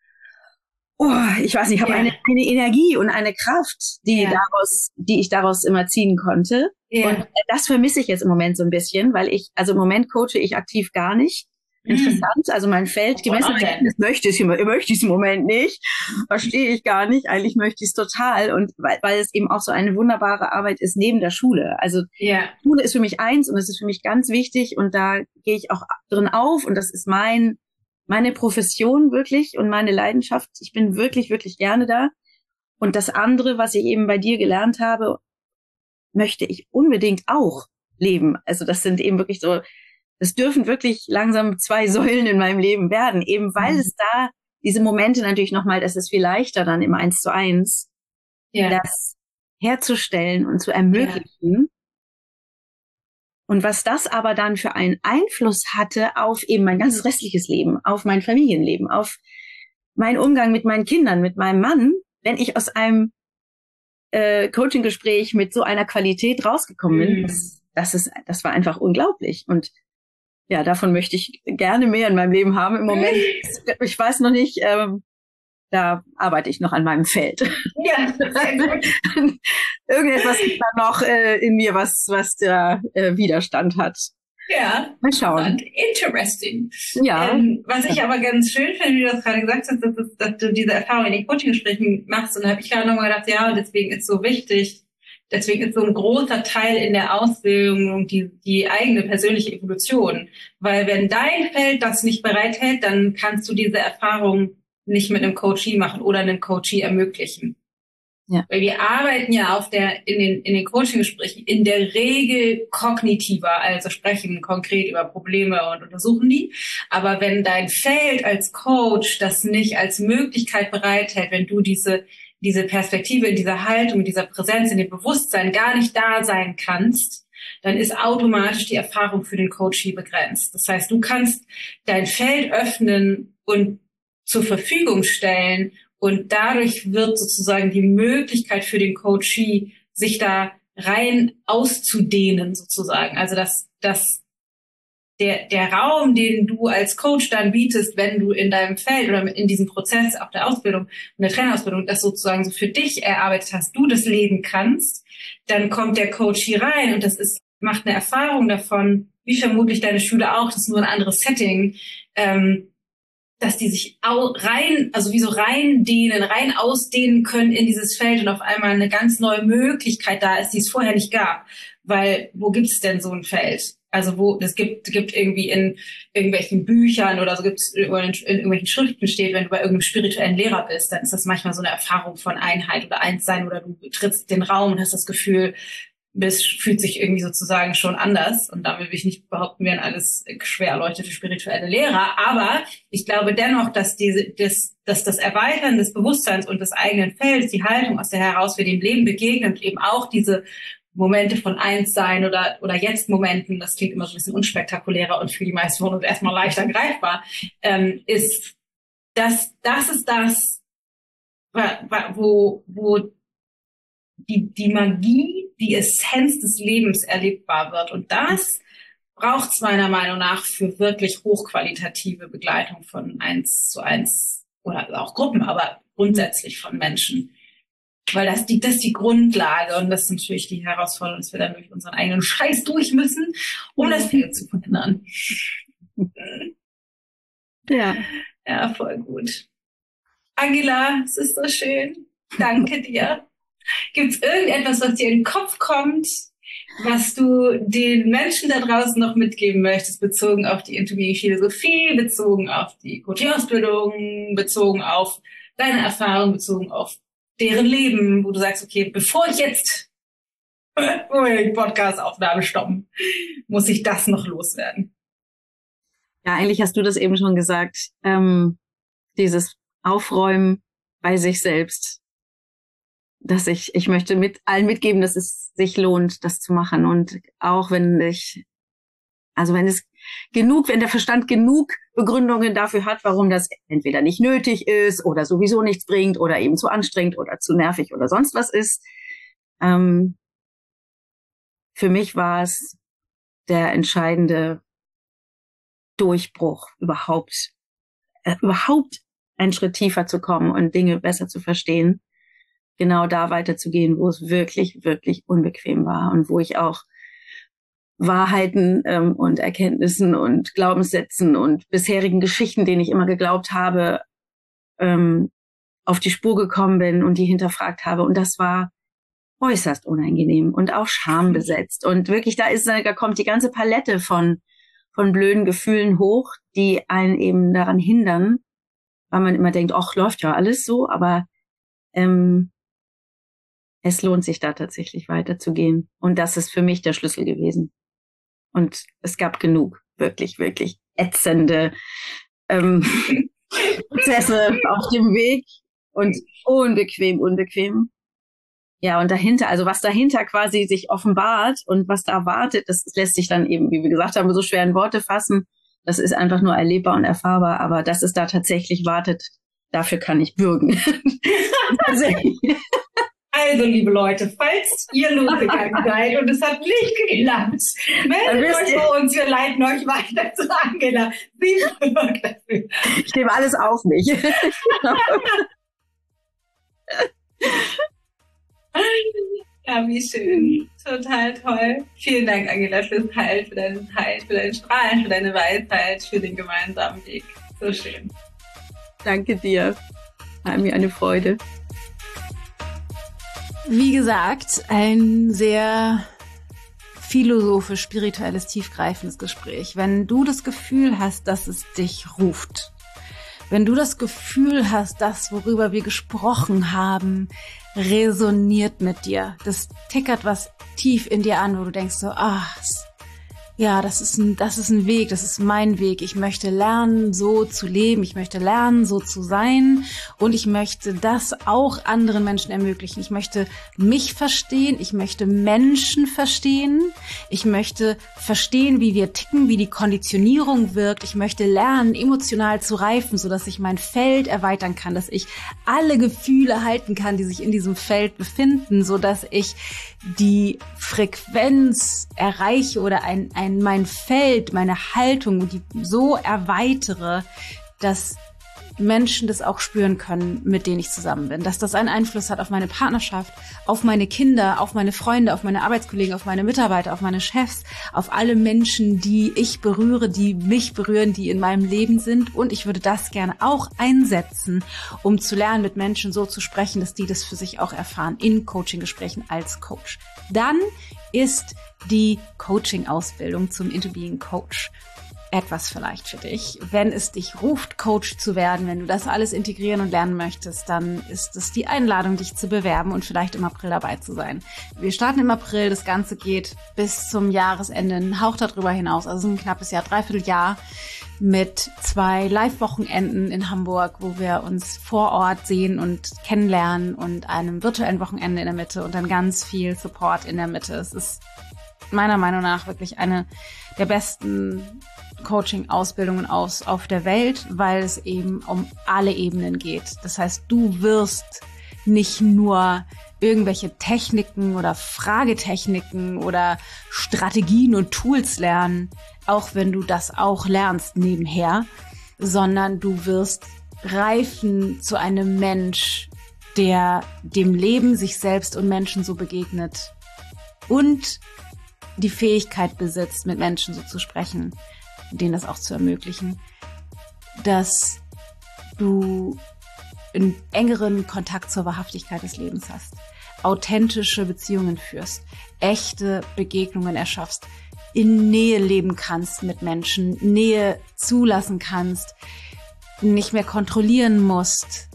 oh, ich weiß nicht, ich habe ja. eine, eine Energie und eine Kraft, die ja. daraus, die ich daraus immer ziehen konnte. Ja. Und das vermisse ich jetzt im Moment so ein bisschen, weil ich, also im Moment coache ich aktiv gar nicht. interessant. Also mein Feld gemessen Ergebnis möchte ich, möchte ich im Moment nicht. Verstehe ich gar nicht. Eigentlich möchte ich es total. Und weil, weil es eben auch so eine wunderbare Arbeit ist neben der Schule. Also ja. Schule ist für mich eins und es ist für mich ganz wichtig und da gehe ich auch drin auf und das ist mein, meine Profession wirklich und meine Leidenschaft. Ich bin wirklich, wirklich gerne da. Und das andere, was ich eben bei dir gelernt habe, möchte ich unbedingt auch leben. Also das sind eben wirklich so, das dürfen wirklich langsam zwei Säulen in meinem Leben werden, eben weil mhm. es da diese Momente natürlich nochmal, das ist viel leichter dann im Eins zu eins, ja. das herzustellen und zu ermöglichen. Ja. Und was das aber dann für einen Einfluss hatte auf eben mein ganzes restliches Leben, auf mein Familienleben, auf meinen Umgang mit meinen Kindern, mit meinem Mann, wenn ich aus einem äh, Coaching-Gespräch mit so einer Qualität rausgekommen bin, mhm. das, das ist, das war einfach unglaublich. Und ja, davon möchte ich gerne mehr in meinem Leben haben. Im Moment, ich weiß noch nicht, ähm, da arbeite ich noch an meinem Feld. Ja, sehr gut. Irgendetwas ist da noch äh, in mir, was, was der äh, Widerstand hat. Ja. Mal schauen. Interesting. Ja. Ähm, was ich aber ganz schön finde, wie du das gerade gesagt hast, dass, dass, dass du diese Erfahrung in den Coaching-Gesprächen machst. Und da habe ich gerade nochmal gedacht, ja, deswegen ist so wichtig, deswegen ist so ein großer Teil in der Ausbildung die, die eigene persönliche Evolution. Weil wenn dein Feld das nicht bereithält, dann kannst du diese Erfahrung nicht mit einem Coachee machen oder einem Coachee ermöglichen. Ja. Weil wir arbeiten ja auf der, in den, in den Coaching-Gesprächen in der Regel kognitiver, also sprechen konkret über Probleme und untersuchen die. Aber wenn dein Feld als Coach das nicht als Möglichkeit bereithält, wenn du diese, diese Perspektive in dieser Haltung, in dieser Präsenz, in dem Bewusstsein gar nicht da sein kannst, dann ist automatisch die Erfahrung für den Coachee begrenzt. Das heißt, du kannst dein Feld öffnen und zur Verfügung stellen und dadurch wird sozusagen die Möglichkeit für den Coachee, sich da rein auszudehnen sozusagen. Also dass, dass der, der Raum, den du als Coach dann bietest, wenn du in deinem Feld oder in diesem Prozess auch der Ausbildung und der Trainerausbildung das sozusagen so für dich erarbeitet hast, du das leben kannst, dann kommt der Coachee rein und das ist, macht eine Erfahrung davon, wie vermutlich deine Schüler auch, das ist nur ein anderes Setting, ähm, dass die sich rein, also wie so rein dehnen, rein ausdehnen können in dieses Feld und auf einmal eine ganz neue Möglichkeit da ist, die es vorher nicht gab. Weil, wo gibt es denn so ein Feld? Also wo, es gibt, gibt irgendwie in irgendwelchen Büchern oder so gibt es in, in irgendwelchen Schriften steht, wenn du bei irgendeinem spirituellen Lehrer bist, dann ist das manchmal so eine Erfahrung von Einheit oder Einssein oder du trittst den Raum und hast das Gefühl, das fühlt sich irgendwie sozusagen schon anders. Und damit will ich nicht behaupten, wir sind alles schwer erleuchtete spirituelle Lehrer. Aber ich glaube dennoch, dass diese, das, dass das Erweitern des Bewusstseins und des eigenen Felds, die Haltung, aus der heraus wir dem Leben begegnen und eben auch diese Momente von Einssein oder, oder Jetzt-Momenten, das klingt immer so ein bisschen unspektakulärer und für die meisten von uns erstmal leichter greifbar, ähm, ist, dass, das ist das, wo, wo die, die Magie, die Essenz des Lebens erlebbar wird. Und das braucht es meiner Meinung nach für wirklich hochqualitative Begleitung von eins zu eins oder auch Gruppen, aber grundsätzlich von Menschen. Weil das die, das ist die Grundlage und das ist natürlich die Herausforderung, dass wir dann durch unseren eigenen Scheiß durch müssen, um das Feld zu verändern. Ja. Ja, voll gut. Angela, es ist so schön. Danke dir. Gibt es irgendetwas, was dir in den Kopf kommt, was du den Menschen da draußen noch mitgeben möchtest, bezogen auf die Intuitive-Philosophie, bezogen auf die Coaching-Ausbildung, bezogen auf deine Erfahrung, bezogen auf deren Leben, wo du sagst, okay, bevor ich jetzt die Podcast-Aufnahme stoppen, muss ich das noch loswerden? Ja, eigentlich hast du das eben schon gesagt, ähm, dieses Aufräumen bei sich selbst, dass ich, ich möchte mit allen mitgeben, dass es sich lohnt, das zu machen. Und auch wenn ich, also wenn es genug, wenn der Verstand genug Begründungen dafür hat, warum das entweder nicht nötig ist oder sowieso nichts bringt oder eben zu anstrengend oder zu nervig oder sonst was ist. Ähm, für mich war es der entscheidende Durchbruch, überhaupt, äh, überhaupt einen Schritt tiefer zu kommen und Dinge besser zu verstehen. Genau da weiterzugehen, wo es wirklich, wirklich unbequem war und wo ich auch Wahrheiten ähm, und Erkenntnissen und Glaubenssätzen und bisherigen Geschichten, denen ich immer geglaubt habe, ähm, auf die Spur gekommen bin und die hinterfragt habe. Und das war äußerst unangenehm und auch schambesetzt. Und wirklich, da ist, da kommt die ganze Palette von, von blöden Gefühlen hoch, die einen eben daran hindern, weil man immer denkt, ach, läuft ja alles so, aber ähm, es lohnt sich da tatsächlich weiterzugehen. Und das ist für mich der Schlüssel gewesen. Und es gab genug, wirklich, wirklich ätzende ähm, Prozesse auf dem Weg und unbequem, unbequem. Ja, und dahinter, also was dahinter quasi sich offenbart und was da wartet, das lässt sich dann eben, wie wir gesagt haben, so schwer in Worte fassen. Das ist einfach nur erlebbar und erfahrbar, aber dass es da tatsächlich wartet, dafür kann ich bürgen. Also, liebe Leute, falls ihr losgegangen seid und es hat nicht geklappt, meldet euch bei uns, wir leiten euch weiter zu Angela. Sie wirkt dafür. Ich nehme alles auf mich. Ja, wie schön. Total toll. Vielen Dank, Angela, fürs Teilen, für deine Zeit, für deine Strahlen, für deine Weisheit, für den gemeinsamen Weg. So schön. Danke dir. War mir eine Freude. Wie gesagt, ein sehr philosophisch, spirituelles, tiefgreifendes Gespräch. Wenn du das Gefühl hast, dass es dich ruft, wenn du das Gefühl hast, das, worüber wir gesprochen haben, resoniert mit dir, das tickert was tief in dir an, wo du denkst so, ach, ja, das ist ein, das ist ein Weg, das ist mein Weg. Ich möchte lernen, so zu leben. Ich möchte lernen, so zu sein. Und ich möchte das auch anderen Menschen ermöglichen. Ich möchte mich verstehen. Ich möchte Menschen verstehen. Ich möchte verstehen, wie wir ticken, wie die Konditionierung wirkt. Ich möchte lernen, emotional zu reifen, sodass ich mein Feld erweitern kann, dass ich alle Gefühle halten kann, die sich in diesem Feld befinden, sodass ich die Frequenz erreiche oder ein, ein mein Feld, meine Haltung die so erweitere, dass Menschen das auch spüren können, mit denen ich zusammen bin. Dass das einen Einfluss hat auf meine Partnerschaft, auf meine Kinder, auf meine Freunde, auf meine Arbeitskollegen, auf meine Mitarbeiter, auf meine Chefs, auf alle Menschen, die ich berühre, die mich berühren, die in meinem Leben sind. Und ich würde das gerne auch einsetzen, um zu lernen, mit Menschen so zu sprechen, dass die das für sich auch erfahren in Coaching-Gesprächen als Coach. Dann ist die Coaching-Ausbildung zum Into Being Coach etwas vielleicht für dich. Wenn es dich ruft, Coach zu werden, wenn du das alles integrieren und lernen möchtest, dann ist es die Einladung, dich zu bewerben und vielleicht im April dabei zu sein. Wir starten im April, das Ganze geht bis zum Jahresende, ein Hauch darüber hinaus, also ein knappes Jahr, dreiviertel Jahr mit zwei Live-Wochenenden in Hamburg, wo wir uns vor Ort sehen und kennenlernen und einem virtuellen Wochenende in der Mitte und dann ganz viel Support in der Mitte. Es ist meiner Meinung nach wirklich eine der besten Coaching-Ausbildungen aus auf der Welt, weil es eben um alle Ebenen geht. Das heißt, du wirst nicht nur irgendwelche Techniken oder Fragetechniken oder Strategien und Tools lernen, auch wenn du das auch lernst nebenher, sondern du wirst reifen zu einem Mensch, der dem Leben, sich selbst und Menschen so begegnet und die Fähigkeit besitzt, mit Menschen so zu sprechen, denen das auch zu ermöglichen, dass du einen engeren Kontakt zur Wahrhaftigkeit des Lebens hast, authentische Beziehungen führst, echte Begegnungen erschaffst, in Nähe leben kannst mit Menschen, Nähe zulassen kannst, nicht mehr kontrollieren musst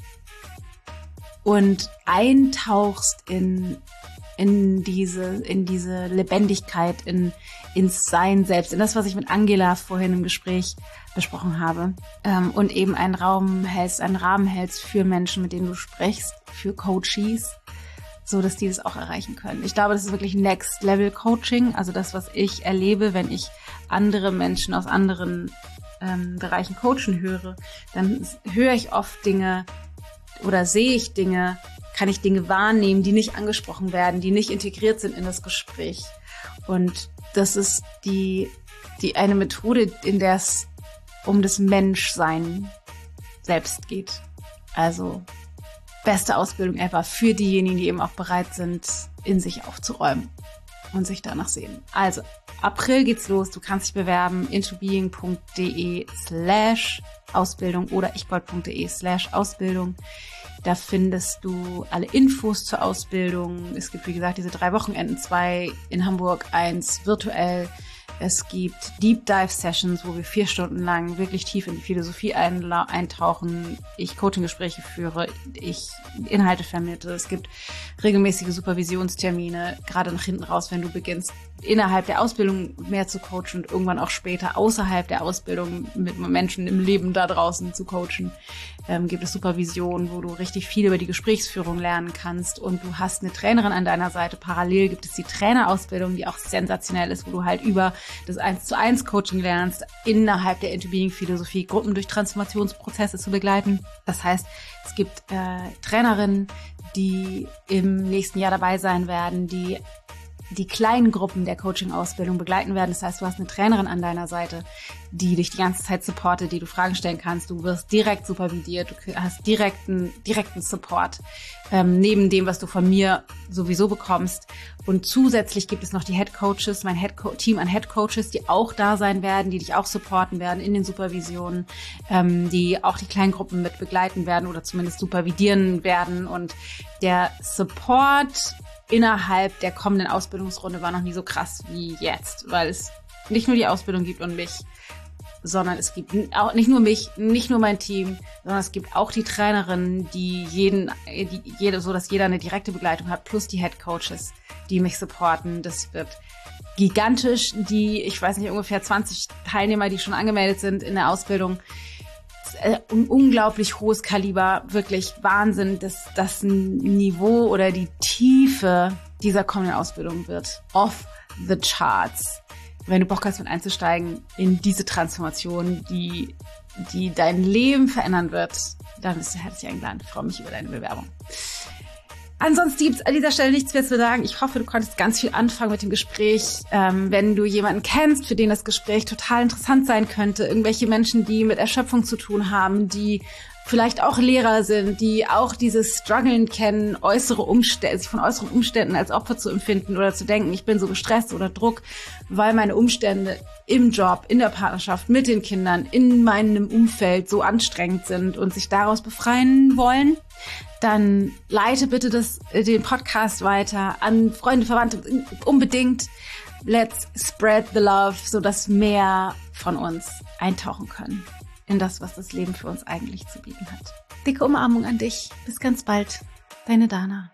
und eintauchst in in diese in diese Lebendigkeit, in ins Sein selbst, in das, was ich mit Angela vorhin im Gespräch besprochen habe, ähm, und eben einen Raum hältst, einen Rahmen hältst für Menschen, mit denen du sprichst, für Coaches, so dass die das auch erreichen können. Ich glaube, das ist wirklich Next Level Coaching, also das, was ich erlebe, wenn ich andere Menschen aus anderen ähm, Bereichen coachen höre, dann höre ich oft Dinge oder sehe ich Dinge, kann ich Dinge wahrnehmen, die nicht angesprochen werden, die nicht integriert sind in das Gespräch. Und das ist die, die eine Methode, in der es um das Menschsein selbst geht. Also beste Ausbildung ever für diejenigen, die eben auch bereit sind, in sich aufzuräumen und sich danach sehen. Also April geht's los. Du kannst dich bewerben. intobeing.de slash Ausbildung oder ichgold.de slash Ausbildung. Da findest du alle Infos zur Ausbildung. Es gibt, wie gesagt, diese drei Wochenenden, zwei in Hamburg, eins virtuell. Es gibt Deep Dive Sessions, wo wir vier Stunden lang wirklich tief in die Philosophie eintauchen. Ich Coaching-Gespräche führe, ich Inhalte vermittle. Es gibt regelmäßige Supervisionstermine, gerade nach hinten raus, wenn du beginnst, innerhalb der Ausbildung mehr zu coachen und irgendwann auch später außerhalb der Ausbildung mit Menschen im Leben da draußen zu coachen. Ähm, gibt es Supervision, wo du richtig viel über die Gesprächsführung lernen kannst und du hast eine Trainerin an deiner Seite. Parallel gibt es die Trainerausbildung, die auch sensationell ist, wo du halt über das eins zu eins Coaching lernst, innerhalb der Into-Being-Philosophie Gruppen durch Transformationsprozesse zu begleiten. Das heißt, es gibt äh, Trainerinnen, die im nächsten Jahr dabei sein werden, die die kleinen Gruppen der Coaching-Ausbildung begleiten werden. Das heißt, du hast eine Trainerin an deiner Seite, die dich die ganze Zeit supportet, die du Fragen stellen kannst. Du wirst direkt supervidiert, du hast direkten, direkten Support, ähm, neben dem, was du von mir sowieso bekommst. Und zusätzlich gibt es noch die Head Coaches, mein Head Team an Head Coaches, die auch da sein werden, die dich auch supporten werden in den Supervisionen, ähm, die auch die kleinen Gruppen mit begleiten werden oder zumindest supervidieren werden. Und der Support innerhalb der kommenden Ausbildungsrunde war noch nie so krass wie jetzt, weil es nicht nur die Ausbildung gibt und mich, sondern es gibt auch nicht nur mich, nicht nur mein Team, sondern es gibt auch die Trainerinnen, die jeden, die jede, so dass jeder eine direkte Begleitung hat, plus die Head Coaches, die mich supporten. Das wird gigantisch. Die, ich weiß nicht, ungefähr zwanzig Teilnehmer, die schon angemeldet sind in der Ausbildung. Ein unglaublich hohes Kaliber, wirklich Wahnsinn, dass das Niveau oder die Tiefe dieser kommenden Ausbildung wird off the charts. Wenn du Bock hast, mit einzusteigen in diese Transformation, die, die dein Leben verändern wird, dann bist du herzlich eingeladen. Ich freue mich über deine Bewerbung. Ansonsten gibt es an dieser Stelle nichts mehr zu sagen. Ich hoffe, du konntest ganz viel anfangen mit dem Gespräch. Ähm, wenn du jemanden kennst, für den das Gespräch total interessant sein könnte, irgendwelche Menschen, die mit Erschöpfung zu tun haben, die vielleicht auch Lehrer sind, die auch dieses Struggeln kennen, äußere Umstände, sich von äußeren Umständen als Opfer zu empfinden oder zu denken, ich bin so gestresst oder Druck, weil meine Umstände im Job, in der Partnerschaft, mit den Kindern, in meinem Umfeld so anstrengend sind und sich daraus befreien wollen, dann leite bitte das, den Podcast weiter an Freunde, Verwandte, unbedingt. Let's spread the love, sodass mehr von uns eintauchen können in das, was das Leben für uns eigentlich zu bieten hat. Dicke Umarmung an dich. Bis ganz bald. Deine Dana.